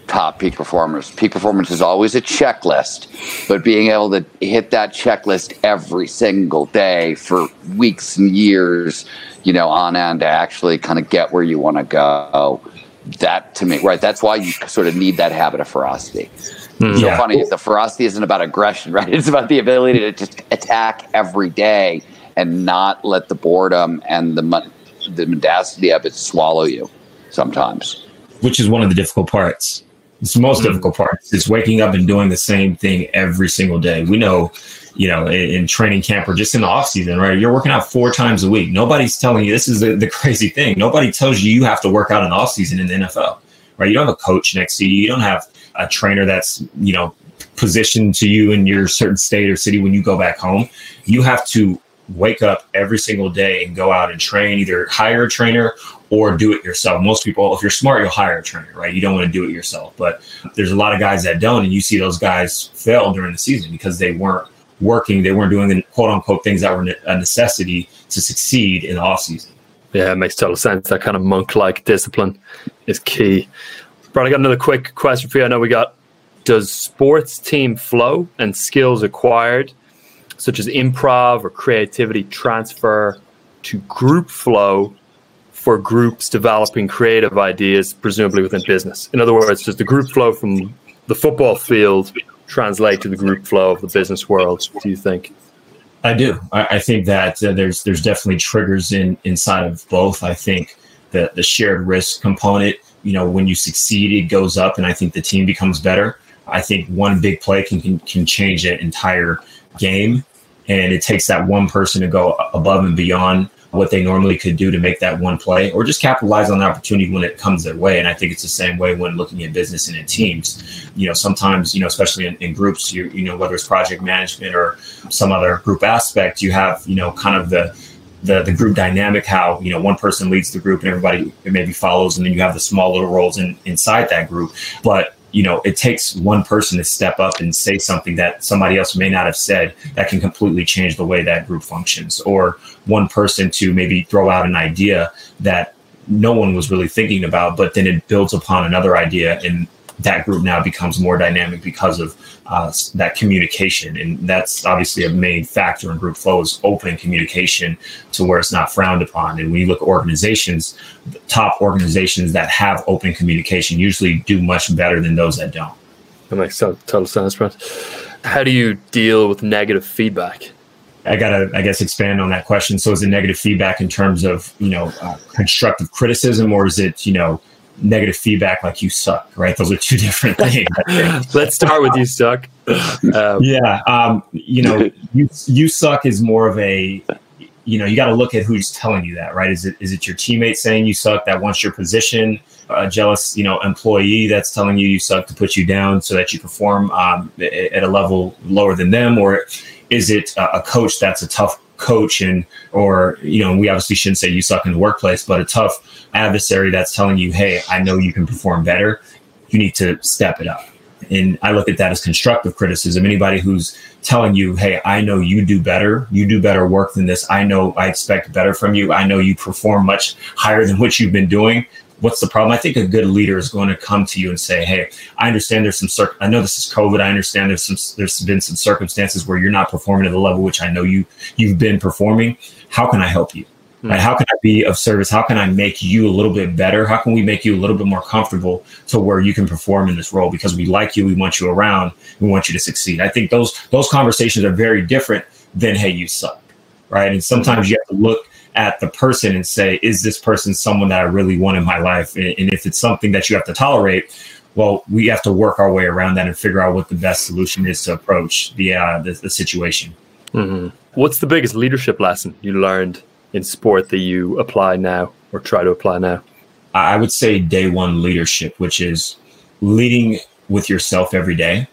top peak performers. Peak performance is always a checklist, but being able to hit that checklist every single day for weeks and years, you know, on end to actually kind of get where you want to go. That to me, right? That's why you sort of need that habit of ferocity. Mm, so yeah. funny, the ferocity isn't about aggression, right? It's about the ability to just attack every day and not let the boredom and the the mendacity of it swallow you sometimes. Which is one of the difficult parts. It's the most mm. difficult part. It's waking up and doing the same thing every single day. We know, you know, in, in training camp or just in the off season, right? You're working out four times a week. Nobody's telling you, this is the, the crazy thing. Nobody tells you you have to work out in the off season in the N F L, right? You don't have a coach next to you. You don't have a trainer that's, you know, positioned to you in your certain state or city when you go back home. You have to wake up every single day and go out and train, either hire a trainer or do it yourself. Most people, if you're smart, you'll hire a trainer, right? You don't want to do it yourself. But there's a lot of guys that don't, and you see those guys fail during the season because they weren't working. They weren't doing the quote unquote things that were a necessity to succeed in the off season. Yeah, it makes total sense. That kind of monk-like discipline is key. Brad, I got another quick question for you. I know we got, does sports team flow and skills acquired, such as improv or creativity, transfer to group flow for groups developing creative ideas, presumably within business? In other words, does the group flow from the football field translate to the group flow of the business world, do you think? I do. I, I think that uh, there's there's definitely triggers in inside of both. I think that the shared risk component, you know, when you succeed, it goes up, and I think the team becomes better. I think one big play can can, can change an entire game, and it takes that one person to go above and beyond what they normally could do to make that one play, or just capitalize on the opportunity when it comes their way. And I think it's the same way when looking at business and in teams. You know, sometimes, you know, especially in, in groups, you you know, whether it's project management or some other group aspect, you have, you know, kind of the the the group dynamic, how, you know, one person leads the group and everybody maybe follows, and then you have the small little roles in, inside that group. But you know, it takes one person to step up and say something that somebody else may not have said that can completely change the way that group functions, or one person to maybe throw out an idea that no one was really thinking about, but then it builds upon another idea, and that group now becomes more dynamic because of uh, that communication. And that's obviously a main factor in group flow, is open communication to where it's not frowned upon. And when you look at organizations, the top organizations that have open communication usually do much better than those that don't. That makes total sense, Brent. How do you deal with negative feedback? I got to, I guess, expand on that question. So is it negative feedback in terms of, you know, uh, constructive criticism, or is it, you know, negative feedback like you suck, right? Those are two different things. Let's start with you suck. Um, yeah. Um, you know, you, you suck is more of a, you know, you got to look at who's telling you that, right? Is it, is it your teammate saying you suck that wants your position, a jealous, you know, employee that's telling you you suck to put you down so that you perform um, at a level lower than them? Or is it a coach that's a tough coach, and, or, you know, we obviously shouldn't say you suck in the workplace, but a tough adversary that's telling you, hey, I know you can perform better. You need to step it up. And I look at that as constructive criticism. Anybody who's telling you, hey, I know you do better. You do better work than this. I know I expect better from you. I know you perform much higher than what you've been doing. What's the problem? I think a good leader is going to come to you and say, hey, I understand there's some, cir- I know this is COVID. I understand there's some, there's been some circumstances where you're not performing at the level which I know you, you've been performing. How can I help you? Mm-hmm. Right? How can I be of service? How can I make you a little bit better? How can we make you a little bit more comfortable to where you can perform in this role? Because we like you, we want you around, we want you to succeed. I think those, those conversations are very different than, hey, you suck, right? And sometimes you have to look at the person and say, is this person someone that I really want in my life? And, and if it's something that you have to tolerate, well, we have to work our way around that and figure out what the best solution is to approach the uh, the, the situation. Mm-hmm. What's the biggest leadership lesson you learned in sport that you apply now or try to apply now? I would say day one leadership, which is leading with yourself every day.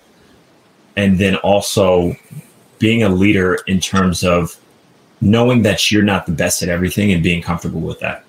And then also being a leader in terms of knowing that you're not the best at everything and being comfortable with that.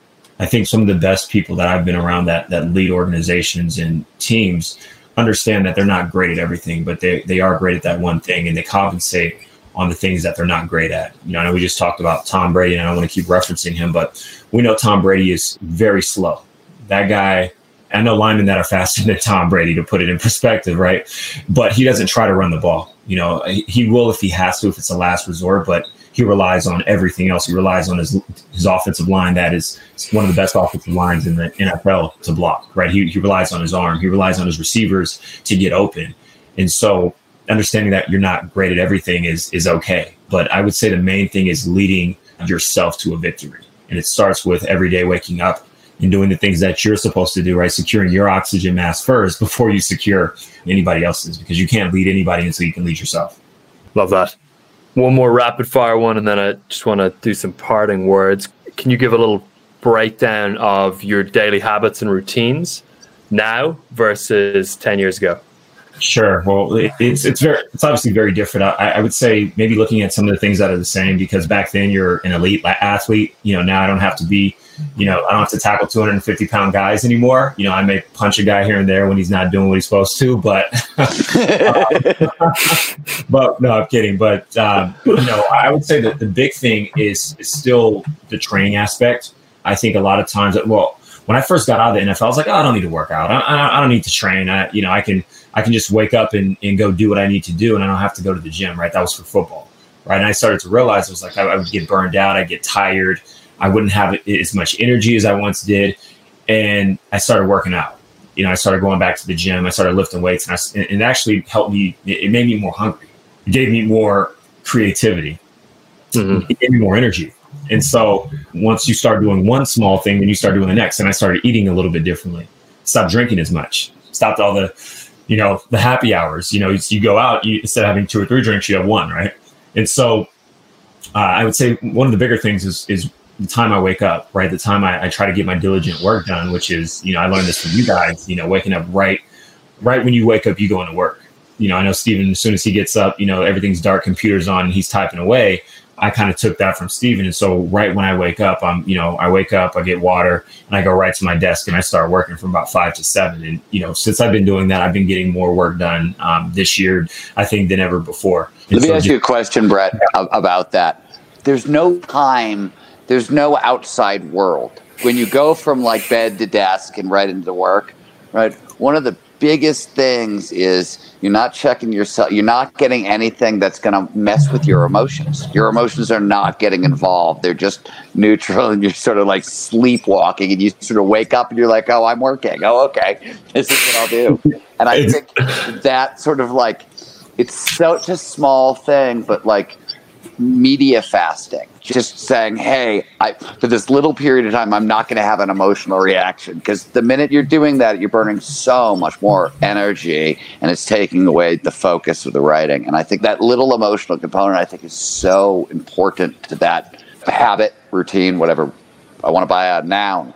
I think some of the best people that I've been around that that lead organizations and teams understand that they're not great at everything, but they they are great at that one thing, and they compensate on the things that they're not great at. You know, I know we just talked about Tom Brady, and I don't want to keep referencing him, but we know Tom Brady is very slow. That guy I know linemen that are faster than Tom Brady, to put it in perspective, right? But he doesn't try to run the ball. You know, he will if he has to, if it's a last resort, but he relies on everything else. He relies on his his offensive line. That is one of the best offensive lines in the N F L to block, right? He, he relies on his arm. He relies on his receivers to get open. And so understanding that you're not great at everything is is okay. But I would say the main thing is leading yourself to a victory. And it starts with every day waking up and doing the things that you're supposed to do, right? Securing your oxygen mask first before you secure anybody else's, because you can't lead anybody until you can lead yourself. Love that. One more rapid fire one, and then I just want to do some parting words. Can you give a little breakdown of your daily habits and routines now versus ten years ago? Sure. Well, it, it's it's very it's obviously very different. I, I would say maybe looking at some of the things that are the same, because back then you're an elite athlete. You know, now I don't have to be, you know, I don't have to tackle two hundred fifty pound guys anymore. You know, I may punch a guy here and there when he's not doing what he's supposed to, but, uh, but no, I'm kidding. But, um, you know, I would say that the big thing is, is still the training aspect. I think a lot of times, well, when I first got out of the N F L, I was like, oh, I don't need to work out. I, I, I don't need to train. I, you know, I can, I can just wake up and, and go do what I need to do. And I don't have to go to the gym, right? That was for football, right? And I started to realize it was like, I, I would get burned out. I'd get tired. I wouldn't have as much energy as I once did. And I started working out. You know, I started going back to the gym. I started lifting weights, and, I, and it actually helped me. It made me more hungry. It gave me more creativity. Mm-hmm. It gave me more energy. And so once you start doing one small thing, then you start doing the next. And I started eating a little bit differently. Stopped drinking as much. Stopped all the, you know, the happy hours. You know, you go out, you, instead of having two or three drinks, you have one, right? And so uh, I would say one of the bigger things is is the time I wake up, right? The time I, I try to get my diligent work done, which is, you know, I learned this from you guys, you know, waking up right, right when you wake up, you go into work. You know, I know Steven, as soon as he gets up, you know, everything's dark, computer's on, and he's typing away. I kind of took that from Steven. And so right when I wake up, I'm, you know, I wake up, I get water, and I go right to my desk and I start working from about five to seven. And, you know, since I've been doing that, I've been getting more work done um, this year, I think, than ever before. And Let me so ask just, you a question, Brett, yeah. about that. There's no time, there's no outside world. When you go from like bed to desk and right into work, right? One of the biggest things is you're not checking yourself. You're not getting anything that's going to mess with your emotions. Your emotions are not getting involved. They're just neutral, and you're sort of like sleepwalking, and you sort of wake up and you're like, oh, I'm working. Oh, okay. This is what I'll do. And I think that sort of like, it's such a small thing, but like media fasting, just saying, hey, I, for this little period of time, I'm not going to have an emotional reaction, because the minute you're doing that, you're burning so much more energy, and it's taking away the focus of the writing. And I think that little emotional component, I think, is so important to that habit, routine, whatever. I want to buy a noun.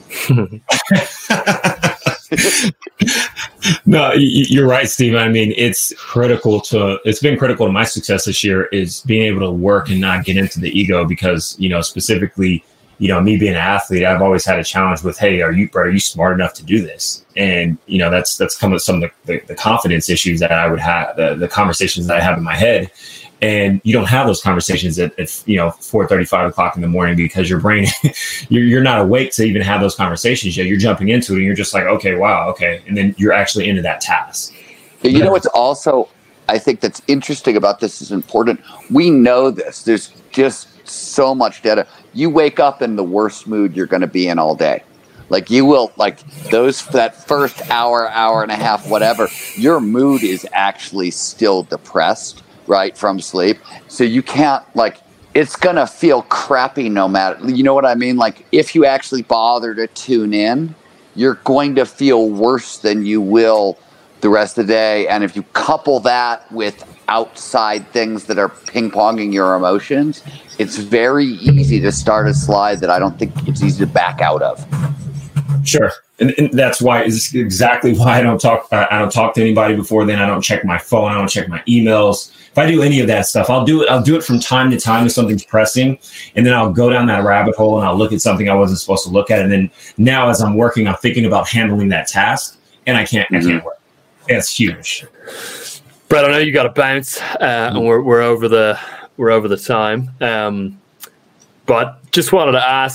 No, you're right, Steve. I mean, it's critical to, it's been critical to my success this year, is being able to work and not get into the ego, because, you know, specifically, you know, me being an athlete, I've always had a challenge with, hey, are you, Brett, are you smart enough to do this? And, you know, that's, that's come with some of the, the, the confidence issues that I would have, the, the conversations that I have in my head. And you don't have those conversations at, at you know, four thirty, five o'clock in the morning, because your brain, you're, you're not awake to even have those conversations yet. You're jumping into it, and you're just like, okay, wow, okay. And then you're actually into that task. You know what's also, I think that's interesting about this is important. We know this. There's just so much data. You wake up in the worst mood you're going to be in all day. Like you will, like those, that first hour, hour and a half, whatever, your mood is actually still depressed, right, from sleep. So you can't, like, it's going to feel crappy no matter, you know what I mean? Like, if you actually bother to tune in, you're going to feel worse than you will the rest of the day. And if you couple that with outside things that are ping-ponging your emotions, it's very easy to start a slide that I don't think it's easy to back out of. Sure. And, and that's why is exactly why I don't talk. Uh, I don't talk to anybody before then. I don't check my phone. I don't check my emails. If I do any of that stuff, I'll do it. I'll do it from time to time if something's pressing, and then I'll go down that rabbit hole and I'll look at something I wasn't supposed to look at. And then now, as I'm working, I'm thinking about handling that task, and I can't. Mm-hmm. I can't work. It's huge. Brett, I know you got to bounce, uh, and we're we're over the we're over the time. Um, but just wanted to ask,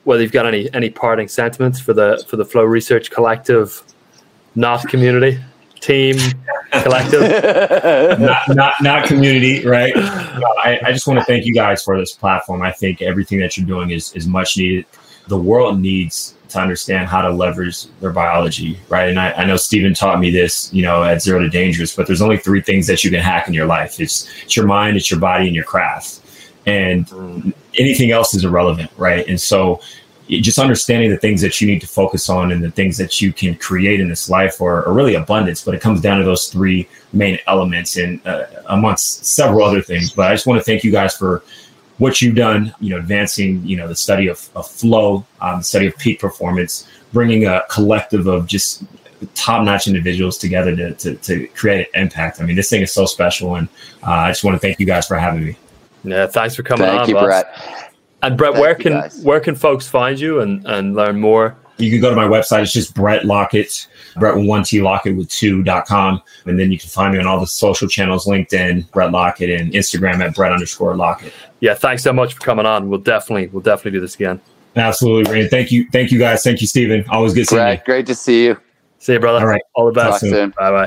whether you've got any any parting sentiments for the for the Flow Research Collective, not community, team, collective, not, not not community, right? No, I, I just want to thank you guys for this platform. I think everything that you're doing is is much needed. The world needs to understand how to leverage their biology, right? And I, I know Stephen taught me this, you know, at Zero to Dangerous, but there's only three things that you can hack in your life. It's, it's your mind, it's your body, and your craft. And mm. anything else is irrelevant, right? And so just understanding the things that you need to focus on and the things that you can create in this life are, are really abundance, but it comes down to those three main elements and uh, amongst several other things. But I just want to thank you guys for what you've done, you know, advancing, you know, the study of, of flow, um, the study of peak performance, bringing a collective of just top-notch individuals together to, to, to create an impact. I mean, this thing is so special, and uh, I just want to thank you guys for having me. Yeah, thanks for coming thank on, you, boss. Brett. And Brett, thank where can where can folks find you and, and learn more? You can go to my website. It's just Brett Lockett, Brett with one T, Lockett with two dot com. And then you can find me on all the social channels, LinkedIn, Brett Lockett, and Instagram at Brett underscore Lockett. Yeah, thanks so much for coming on. We'll definitely, we'll definitely do this again. Absolutely, Rain. Thank you. Thank you, guys. Thank you, Stephen. Always good seeing Brett, you. great to see you. See you, brother. All right. All the best. Talk soon. Bye-bye.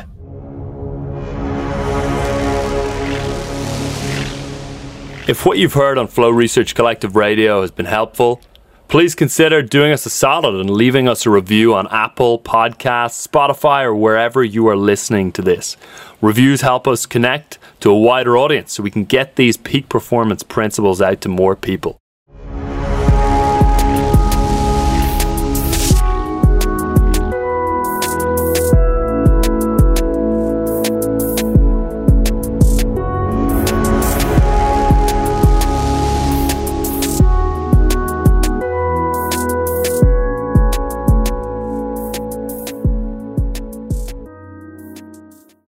If what you've heard on Flow Research Collective Radio has been helpful, please consider doing us a solid and leaving us a review on Apple Podcasts, Spotify, or wherever you are listening to this. Reviews help us connect to a wider audience so we can get these peak performance principles out to more people.